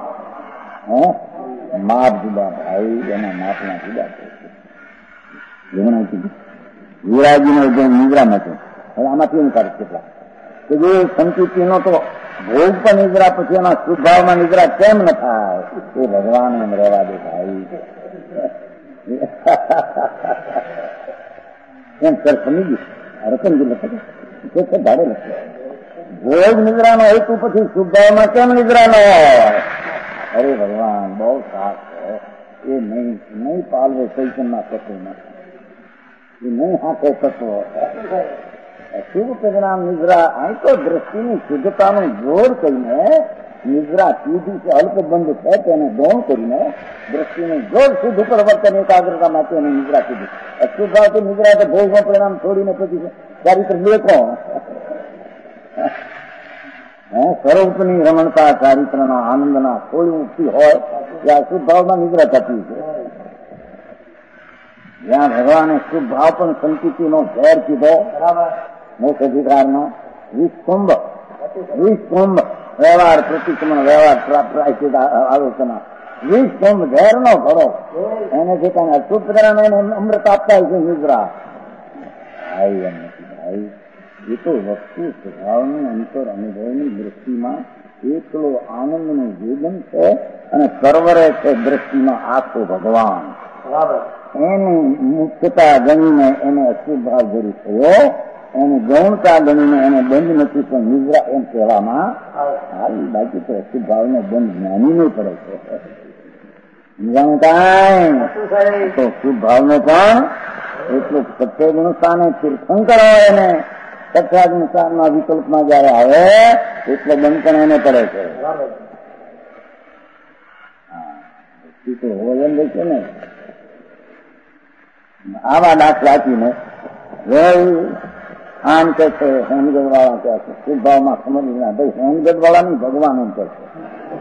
માપ જુદા ભાઈ, એના માપના જુદા છે. વિરાજી નો જે નિદ્રામાં છે હવે આમાંથી એમ કાઢ કેટલા કે જે સંકુચિનો તો ભોગ પણ નિદ્રા પછી એના શુદ્ધાવમાં નિદ્રા કેમ ન થાય એ ભગવાન એમ રહેવા દે ભાઈ. એમ સર સમજી ગયું રતનજી લખે ધારે લખે ભોગ નિદ્રાનો હેતુ પછી શુદ્ધાવમાં કેમ નિદ્રા ન હોય? અરે ભગવાન બહુ સાફ છે. એ નહીં પાલવે ચૈતન્યના તત્વો નથી, એ નહીં હાથે તત્વો શુભ પરિણામ નિદ્રા. અહીં તો દ્રષ્ટિની શુદ્ધતાનું જોર કરીને નિદ્રા સીધી છે અલ્પબંધ છે તેને ગૌણ કરીને દ્રષ્ટિનું જોર શુદ્ધ ઉપર વર્તન એકાગ્રતા માટે એને નિદ્રા કીધી. અશુદ્ધાવતી નિદ્રા તો ભોગનું પરિણામ છોડીને પછી ચારિત્ર બે કોણ સ્વરૂપની રમણતા ચારિત્રના આનંદના થોડી મુક્તિ હોય ત્યાં શુદ્ધાવમાં નિદ્રા થતી છે. જ્યાં ભગવાને શુદ્ધ ભાવ પણ સંકુચિનો ઝેર કીધો મોક્ષ અધિકારનો 20 કુંભ વ્યવહાર પ્રતિક્રમણ વ્યવહાર પ્રાયશ્ચિત આલોચના 20 કુંભ ઝેર નો કરો એને જે કાંઈ અશુદ્ધ પરિણામ એને અમૃત આપતા છે નિદ્રા. ભાઈ એમ નથી ભાઈ, એ તો વસ્તુ સ્વભાવની અંતર અનુભવની દ્રષ્ટિમાં એકલો આનંદનું વેદન છે અને કરવરે છે દ્રષ્ટિમાં આખો ભગવાન. એની મુખ્યતા ગણીને એને અશુદ્ધ ભાવ જરૂર થયો, એની ગૌણતા ગણીને એને બંધ નથી પણ નિદ્રા એમ કહેવામાં આવી. બાકી તો અશુદ્ધ ભાવનો બંધ જ્ઞાની નહીં પડે છે. તો શુદ્ધ ભાવનો પણ એટલું સત્ય ગુણસ્થાને તીર્થંકર હોય એને સત્યાગ્નિસ્થાનના વિકલ્પમાં જયારે આવે એટલો બંધ પણ એને પડે છે. તો હોય એમ છે ને આવા દાખલા આપીને આમ કે છે હેમગઢ વાળા કે છે શુદ્ધ ભાવમાં સમજ ના ભાઈ હેમગઢ વાળા નહીં ભગવાન એમ કે છે.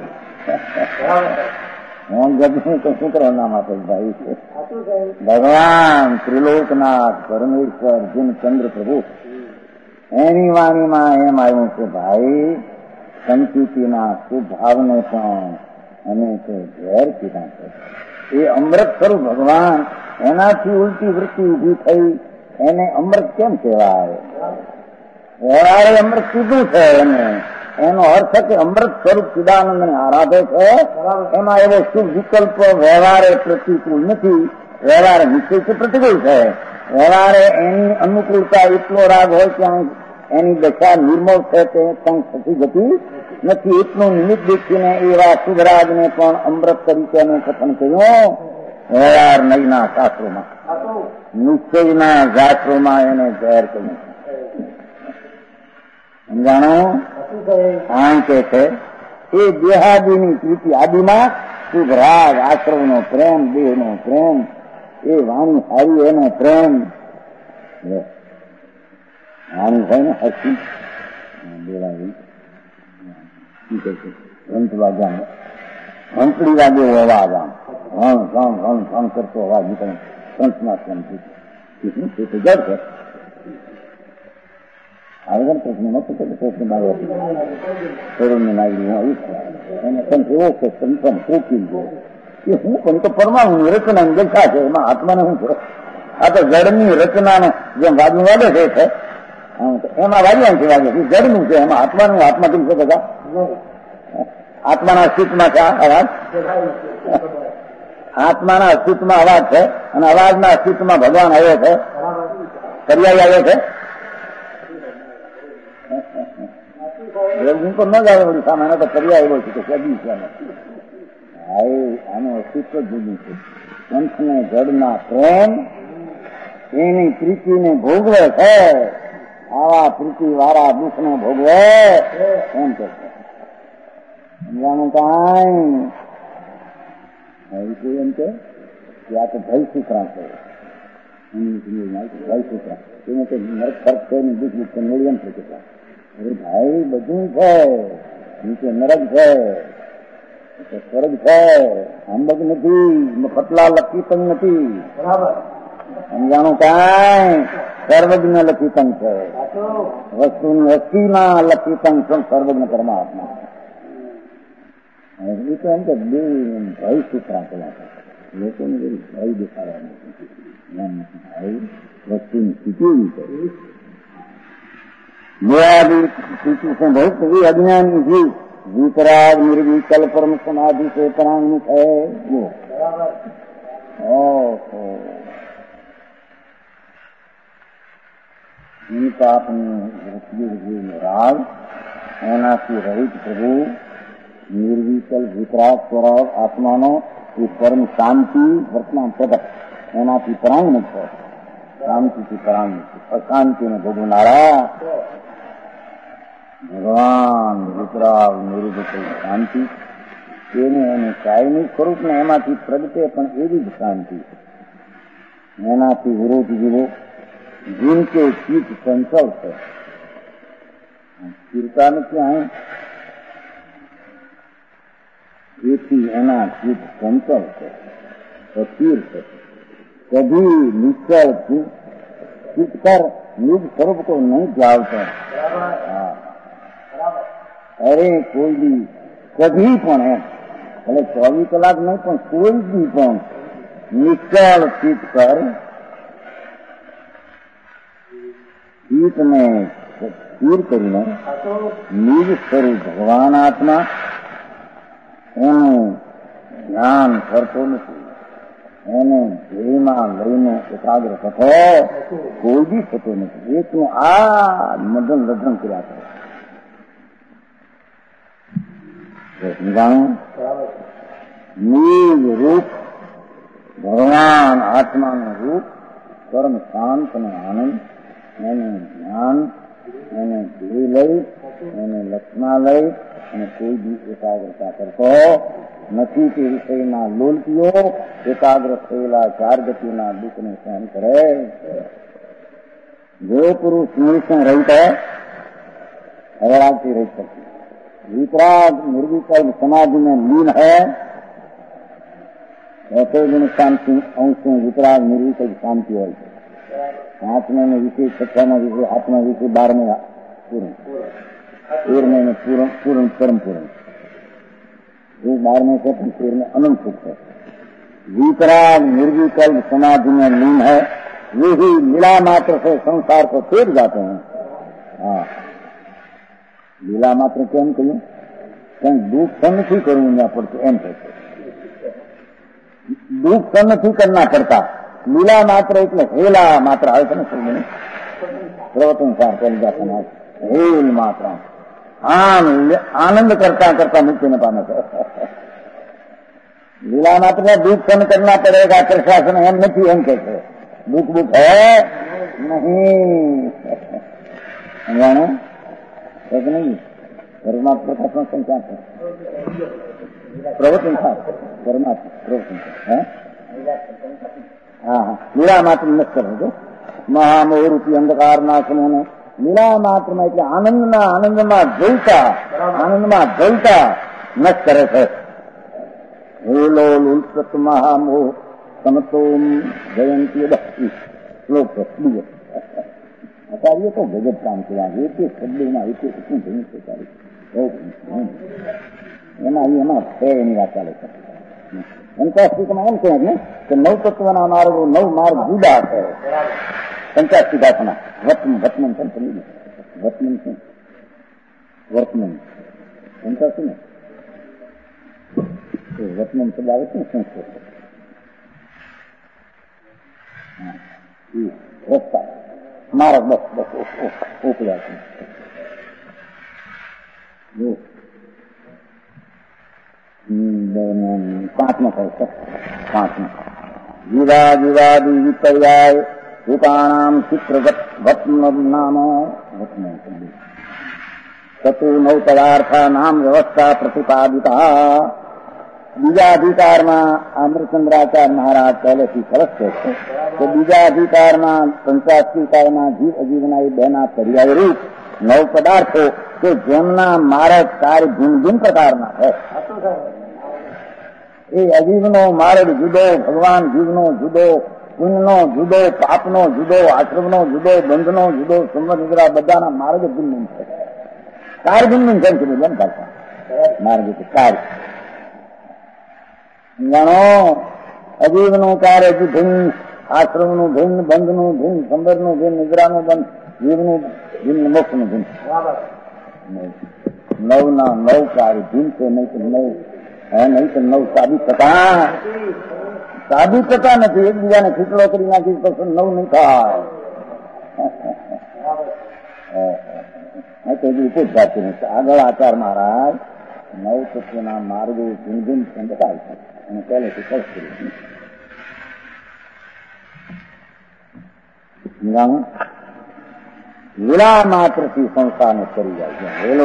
હેમગઢ નું તો શું કરવા નામ આપે ભાઈ છે ભગવાન ત્રિલોકનાથ પરમેશ્વર જીનચંદ્ર પ્રભુ. એની વાણીમાં એમ આવ્યું છે ભાઈ સંકુચિના શુભાવને પણ અને તે ઝેર કીધા છે. એ અમૃત સ્વરૂપ ભગવાન એનાથી ઉલટી વૃત્તિ ઉભી થઈ એને અમૃત કેમ કહેવાય? વ્યવહારે અમૃત કીધું છે એને, એનો અર્થ કે અમૃત સ્વરૂપ ચિદાનંદ ને આરાધે છે. એમાં એવો શુભ વિકલ્પ વ્યવહારે પ્રતિકૂળ નથી, વ્યવહારે નિશ્ચયથી પ્રતિકૂળ છે. વ્યવહારે એની અનુકૂળતા એટલો રાગ હોય ત્યાં એની દશા નિર્મળ છે તે કંઈ થતી જતી નથી. એટલું નિમિત્ત દેખીને એવા શુભરાજને પણ અમૃત તરીકેનું કથન કર્યું વ્યવહાર નયના શાસ્ત્રોમાં, નિશ્ચયના શાસ્ત્રોમાં એને જાહેર કર્યું. સમજાણો? આમ કે છે એ દેહાદિની પ્રીતિ આદિમાં શુભરાગ આશ્રવનો પ્રેમ, દેહનો પ્રેમ, એ વાણી સારી એનો પ્રેમ. વાણી હોય ને હસી બોલાવી ગ્રંથ વાગ્યા ઘંટડી વાગે એવો અવાજ આમ ઘણ કરતો અવાજ નીકળે કંઠના સ્વરથી તે જડ છે. આગળ પ્રશ્ન નથી કે પ્રશ્ન મારો તરુણની નાગરી હું આવી એને કંઠ એવો કે કંઠમ કોકી ગયો કે હું પણ તો પરમાણુ રચના દેખા છે એમાં આત્માને શું છે? આ તો જડની રચનાનો જેમ વાજુ વાગે છે એમાં વાજ્યાંથી વાગે છે, જડનું છે એમાં આત્માનું આત્માથી છે બધા આત્માના અસ્તિત્વમાં છે અવાજ, આત્માના અસ્તિત્વમાં અવાજ છે અને અવાજના અસ્તિત્વમાં ભગવાન આવ્યો છે, પર્યાય આવ્યો છે. હું તો ન જ આવે વળી સામે તો પર્યાય આવ્યો છે કે સદી છે. આનું અસ્તિત્વ જુદું છે. કંઠને જડના પ્રેમ એની પ્રીતિને ભોગવે છે. આવા પ્રીતિ વાળા દુઃખને ભોગવે એમ કે છે. સમજાણું કાંઈ? ऐसे इनके या तो भाई सूत्रा છે ભાઈ सूत्रा એને તો નરક ફર્ક છે ને દુઃખ મેળિયમ છે કેટલા અરે ભાઈ બધું છે નીચે નરક છે સ્વર્ગ છે અંબક નથી મફતલા લખીતંગ નથી બરાબર સમજાણું કાંઈ સર્વજ્ઞ લખીતંગ છે વસ્તુની વસ્તીમાં લખીતંગ છે સર્વજ્ઞ પરમાત્મા એ તો એમ કે બે ભાઈ સૂત્રા પેલા લોકોને ભાઈ દેખાડવા ભાઈ વસ્તુની સ્થિતિ એવી કરી સ્થિતિ से बहुत ही अज्ञानी जीव वितराग निर्विकल परम समाधि से परांगमुख है वो इनका अपने राग एना की रहित प्रभु निर्विकल वितराग स्वराग आत्मानो की परम शांति वर्तमान प्रकट एना की परांगमुख है शांति की परांगमुख अशांति में भोगनारा ભગવાન વિતરાગ નિર્વિકલ શાંતિ એને કાયમી સ્વરૂપને એમાંથી પ્રગટે પણ એવી જ શાંતિ એનાથી વિરોધ જીવો જીનકે ચિત્ત ચંચળ છે સ્થિરતા નથી અહીં એથી એના ચિત્ત ચંચળ છે અસ્થિર છે કભી નિશ્ચળ ચિત્ત પર નિજ સ્વરૂપ को नहीं जावता अरे कोई भी कभी पण है भले 24 કલાક नहीं पण कोई भी पण निश्चल चित्त पर चित्त में स्थिर करीने निज स्वरूप भगवान आत्मा एनु ध्यान करतो નથી એને ધ્યેયમાં લઈને એકાગ્ર થતો કોઈ બી થતો નથી એકનું આ મદન લગ્ન કર્યા કરે निज रूप भगवान आत्मा નું रूप परम शांत અને આનંદ એને જ્ઞાન એને ધ્યેય લઈ એને લક્ષમાં લઈ અને કોઈ બી એકાગ્રતા કરતો નથી તે વિષયના લોલપીઓ એકાગ્ર થયેલા ચાર ગતિના દુઃખને સહન કરે जो पुरुष निश्चय रहित है अवराग रहित सकती वितराग निर्विकल समाधि में लीन है ऐसे गुण शांति अंश में वितराग निर्विकल शांति हो आत्मा में विषय सत्ता में विषय आत्मा विषय 12 में पूर्ण में पूर्ण परम पूर्ण 12 में से 13 में अनंत सुख है वितराग निर्विकल समाधि में लीन है वे ही लीला मात्र से संसार को फेर जाते हैं हाँ લીલા માત્ર કેમ કહ્યું કઈ દુઃખ સહન નથી કરવું ના પડતું એમ કહે દુઃખ સહન નથી કરના પડતા લીલા માત્ર એટલે હેલા માત્ર આવે છે ને શું પ્રવચન સાર કરી જાય હેલ માત્ર આનંદ કરતા કરતા મુક્તિને પામે છે લીલા માત્ર દુઃખ સહન કરના પડેગા પ્રશાસન એમ નથી એમ કે છે દુઃખ દુઃખ હે નહીં સમજાણું एक नहीं परमात्मा प्रकाशन संख्या है प्रवचन था परमात्मा प्रवचन है हाँ हाँ लीला मात्र नष्ट कर महामोह रूपी अंधकार नाश ने लीला मात्र में એટલે આનંદમાં જલતા નષ્ટ કરે છે हेलो लुल्सत महामोह समतोम जयंती भक्ति श्लोक है आचार्य तो गजब काम किया एक एक शब्द में एक एक भूमि से कार्य એમાં છે એની વાત ચાલે છે પંચાસ્તિકમાં એમ કહે ને કે 9 તત્વના માર્ગો 9 માર્ગ જુદા છે પંચાસ્તિકાના વર્તમાન છે વર્તમાન છે વર્તમાન પંચાસ્તિ ને વર્તમાન શબ્દ આવે છે ને સંસ્કૃત રસ્તા માર્ગ બસ ઉપલા છે પાંચમા કહે પાંચમા જીવાદિ વિપર્યાય રૂપાણામ ચિત્રવત્મ નામ ચતુ 9 પદાર્થા નામ વ્યવસ્થા પ્રતિપાદિતા બીજા અધિકારમાં અમરચંદ્રાચાર્ય મહારાજ પહેલેથી સરસ છે કે બીજા અધિકારમાં પંચાસ્તિકાળમાં જીવ અજીવના એ બેના પર્યાય રૂપ નવ પદાર્થો કે જેમના માર્ગ કાર્ય ભિન્ન ભિન્ન પ્રકારના છે. એ અજીવનો માર્ગ જુદો, ભગવાન જીવનો જુદો, પુણ્યનો જુદો, પાપનો જુદો, આશ્રમનો જુદો, બંધનો જુદો, સંવત નિદ્રા બધાના માર્ગ ભિન્ન ભિન્ન છે. કાર્ય ભિન્ન ભિન્ન છે બેન પાછા માર્ગ કાર્ય જાણો. અજીવનું કાર્ય ભિન્ન, આશ્રમનું ભિન્ન, બંધનું ભિન્ન, સંવતનું ભિન્ન, નિદ્રાનું બંધ, જીવનું ભિન્ન, મોક્ષનું ભિન્ન. નવના નવ કાર્ય ભિન્ન છે. નહીં તો નવ સાબિત થતા નથી. એકબીજાને ખીચડો કરી નાખી તો નવ નહીં થાય. આગળ આચાર મહારાજ નવ તત્વના માર્ગો ભિન્ન ભિન્ન સંબંધાય છે અને પહેલેથી ખર્ચ કર્યું. લીલા માત્રથી સંસારને કરી જાય છે. વેલો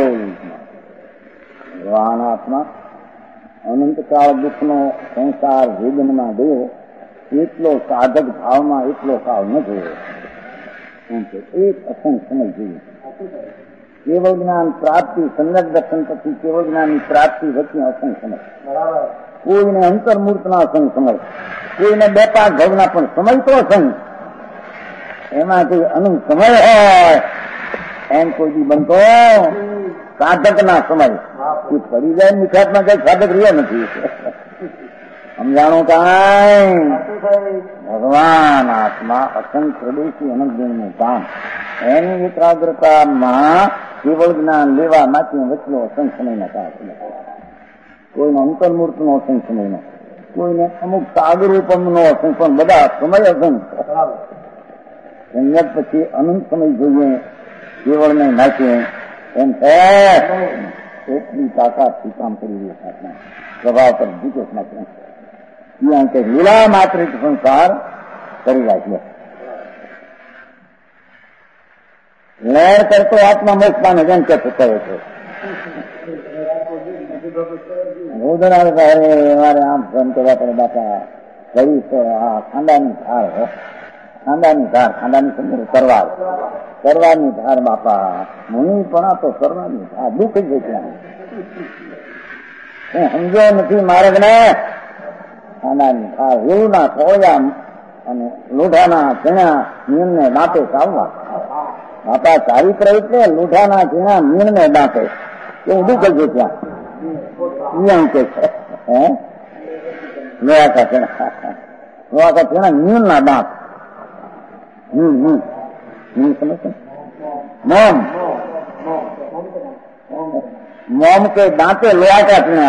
આત્મા અનંતકાળ દુઃખનો સંસાર વેદનમાં ગયો એટલો સાધક ભાવમાં એટલો ભાવ ન થયો. એક અસંગ સમય જોઈએ. કેવળ જ્ઞાન પ્રાપ્તિ, સમ્યક દર્શન પછી કેવળ જ્ઞાનની પ્રાપ્તિ વચ્ચે અસંગ સમય. કોઈને અંતર્મૂર્તના અસંગ સમય, કોઈને બે પાંચ ભવના પણ સમય તો અસંગ. એમાં કોઈ અનંત સમય હોય એમ કોઈ બી બનતો સાધકના સમય. એ પડી જાય નિખાતમાં કઈ સાધક રહ્યો નથી. સમજાણું કાંઈ ભગવાન આત્મા અસંગ પ્રદેશી અનંત ગુણનું કામ. એની એકાગ્રતામાં કેવળ જ્ઞાન લેવા માટે વચ્ચે અસંગ સમયના કામ. કોઈને અંતર્મૂર્તનો અસંગ સમયનો, કોઈને અમુક સાગરૂપમનો અસંગ, પણ બધા સમય અસંગ. સંયત પછી અનંત સમય જોઈએ કેવળને નાખીએ એમ એટલી તાકાતથી કામ કરી રહ્યા સ્વભાવ પર વિકેશ નાખે. લીલા માત્ર સંસાર કરી રાખીએ. લહેર કરતો આત્મા મોક્ષ પામે જેમ કે કહે છે. મારે આમ ફોન કરવા પડે બાપા કહ્યું તો આ ખાંડાની ધાર હો, ખાંડાની ધાર, ખાંડાની સમજ કરવાની ધાર બાપા મુનિ પણ તો કરવાની ધાર દુઃખ જ છે. સમજો નથી માર્ગ ને ખાંડાની ધાર એવું ના ખોળ્યા અને લોઢાના ચીણા મીણને દાંતે ચાવવા. બાપા ચારિત્ર એટલે લોઢાના ચીણા મીણને દાંતે એવું દુઃખ જ છે. ત્યાં કે છે લોહાકા ચીણા મીણના દાંત. મોમ કે દાંતે લોહાકા ચીણા.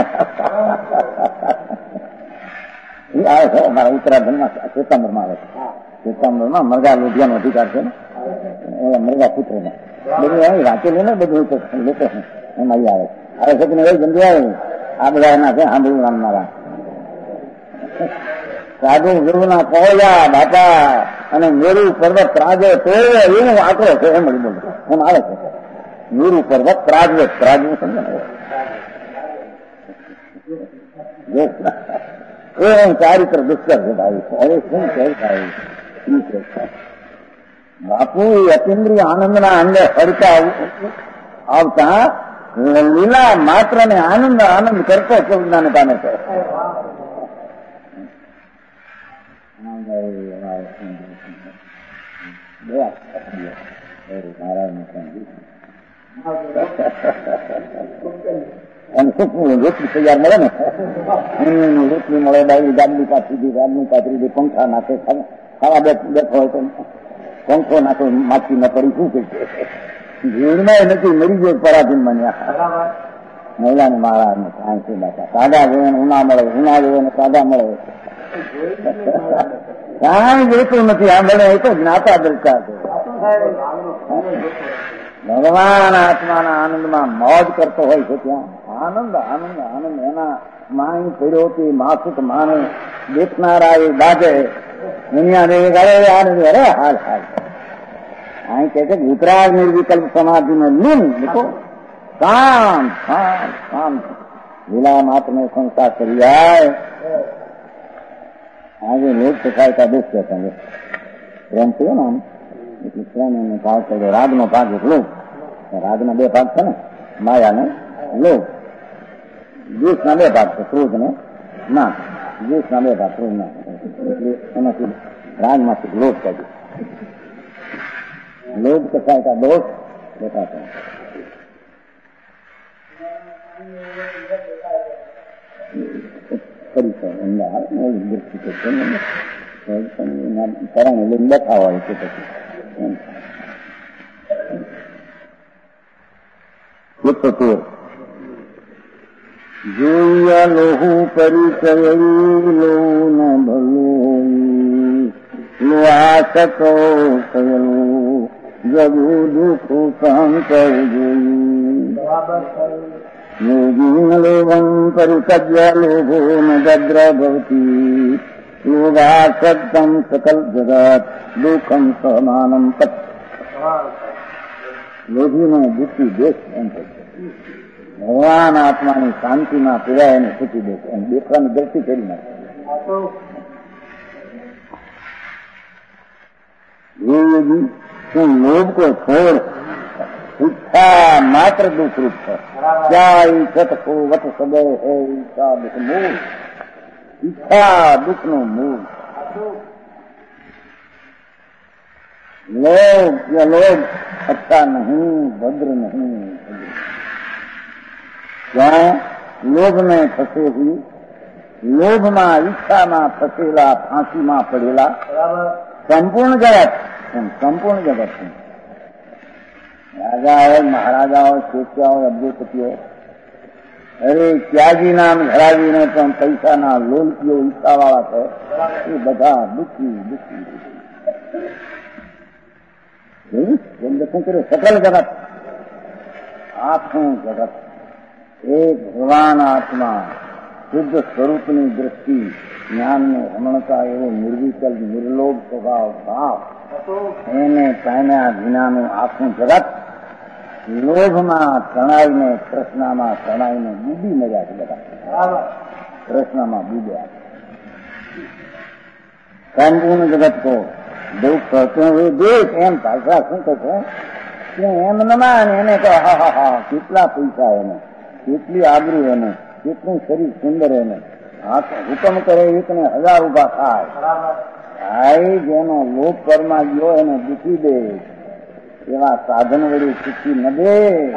મારા ઉત્તરાખંડમાં શ્વેતાંબરમાં આવે છે. શ્વેતાંબરમાં મરઘા લોઢિયાનો અધિકાર છે ને, એવા મરઘા પુત્ર ને બધું વાંચેલું ને બધું લોકો એમાં આવે છે કે એ સમજાય. આ બધા એના છે સાંભળ્યું નામ મારા સાધુ ગુરુના પહોળ્યા બાપા અને મેરુ પર્વત ત્રાજે તોડે એવું આંકડો છે. એમ બોલું એમ આવે છે. મેરુ પર્વત ત્રાજવે સમજે ને એ ચારિત્ર દુષ્કર છે ભાઈ. હવે શું કહેવાય બાપુ અતિન્દ્રિય આનંદના અંગે ફરતા આવતા લીલા માત્ર ને આનંદ આનંદ કરતો કેવળના કામે છે. અને શું રોટલી તૈયાર મળે ને, રોટલી મળે, ગાદલી કાતરી ગાદલી કાતરી પંખા નાખે, ખાવા બેઠો હોય તો પંખો નાખો, માછી ન પડી શું કે ભીડમાં નથી મરી ગયો પરાધીન બન્યા. મહિલાને મહારાજ ને કાંઈ છે બાપા સાદા જોઈએ ને ઉના મળે, ઉના જોઈએ ને સાદા મળે, કાંઈ જોઈતું નથી. આ મળે એ તો જ્ઞાતા દ્રષ્ટા છે. ભગવાન આત્માના આનંદમાં મોજ કરતો હોય છે ત્યાં આનંદ આનંદ આનંદ. એના માઈ પડ્યોથી માસુક માને દેખનારા એ બાજે દુનિયા દેવે અરે આનંદ અરે હાલ હાલ. અહીં કહે છે વિતરાગ નિર્વિકલ્પ સમાધિ में લીન देखो शांत शांत शांत લીલા માત્ર સંસાર કરી જાય આજે લોક સખાયતા દુઃખ છે તમે પ્રેમ થયો ને આમ એટલે પ્રેમ એને ભાવ થયો રાગનો ભાગ એટલો રાગના બે ભાગ છે ને માયા ને લોક દ્વેષના બે ભાગ છે ક્રોધ ને ના દ્વેષના બે ભાગ ક્રોધ ના એટલે એમાંથી રાગમાંથી લોક કાઢ્યું લોક સખાયતા દોષ દેખાતો બેઠા હોય છે પછી જોયા લોહુ પરિચય લોહુ ન ભલું લોહાસતો થયેલું જગુ દુઃખ સહન કરવું યોગીન લોભમ પરિત્યજ્ય લોભો ન દદ્ર ભવતી લોભાસક્તમ સકલ જગત દુઃખમ સમાનમ તત્ લોભીનો દુઃખી દેશ એમ કહે ભગવાન આત્માની શાંતિમાં પીડાય એને સુખી દેશે એમ દેખવાની દ્રષ્ટિ કરી નાખે योगी तुम लोभ को छोड़ इच्छा मात्र दुख रूप है क्या ईच्छत को वत सदय है ईच्छा दुख मूल ईच्छा दुख नो मूल लोभ या लोभ अच्छा नहीं भद्र नहीं क्या लोभ में फंसे हुई लोभ में ईच्छा में फसेला फांसी में पड़ेला संपूर्ण जगत संपूर्ण जगत है राजा हो महाराजा हो शेखिया हो अब्दुलपतियो अरे त्यागी नाम घरावी ने तो पैसा ना लोलकियो ईच्छा वाला है ये बधा दुखी दुखी देखो करो सकल जगत आठों जगत एक भगवान आत्मा शुद्ध स्वरूपनी दृष्टि ज्ञान में रमणता एवं निर्विकल निर्लोभ स्वभाव भाव એને પામ્યા વિનાનું આખું જગત લોભમાં તણાઈને કૃષ્ણમાં તણાઈને ડૂબી મર્યા છે બધા કૃષ્ણમાં ડૂબ્યા સંપૂર્ણ જગત કો દુઃખ કરતો હોય દેખ એમ ભાષા શું કહે છે એમ ન માને એને કહો હા હા હા કેટલા પૈસા એને કેટલી આબરૂ એને કેટલું શરીર સુંદર એને હુકમ કરે એકને 1000 ઉભા થાય ભાઈ જેનો લોભ કરમાં ગયો એને દુખી દે એવા સાધન વળી સુખી ન દે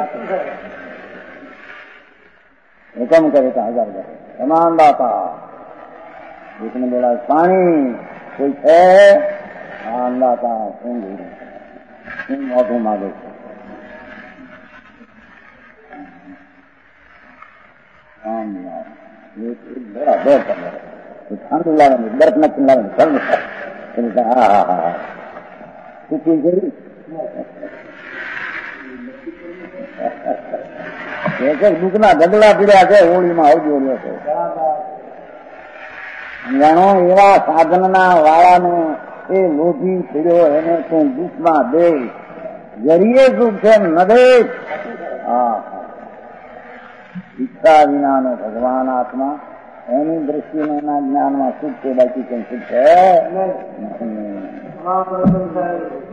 હુકમ કરે તો 1000 કરે તમામ બાપા એકને બોલાય પાણી કોઈ છે અંદાતા શું મોઢું માગે છે બરાબર ઠંડુ લાગે બરફ નથી લાગે ઠંડુ હા હા હા સુખી કરી દુઃખના ઢગલા પીડ્યા છે હોળીમાં આવજો છે જાણો એવા સાધનના વાળાને એ લોભી પીડ્યો એને તું દુઃખમાં દે જરીએ સુખ છે ન દે હા ઈચ્છા વિનાનો ભગવાન આત્મા એની દ્રષ્ટિને એના જ્ઞાનમાં સુખ છે બાકી કઈ સુખ છે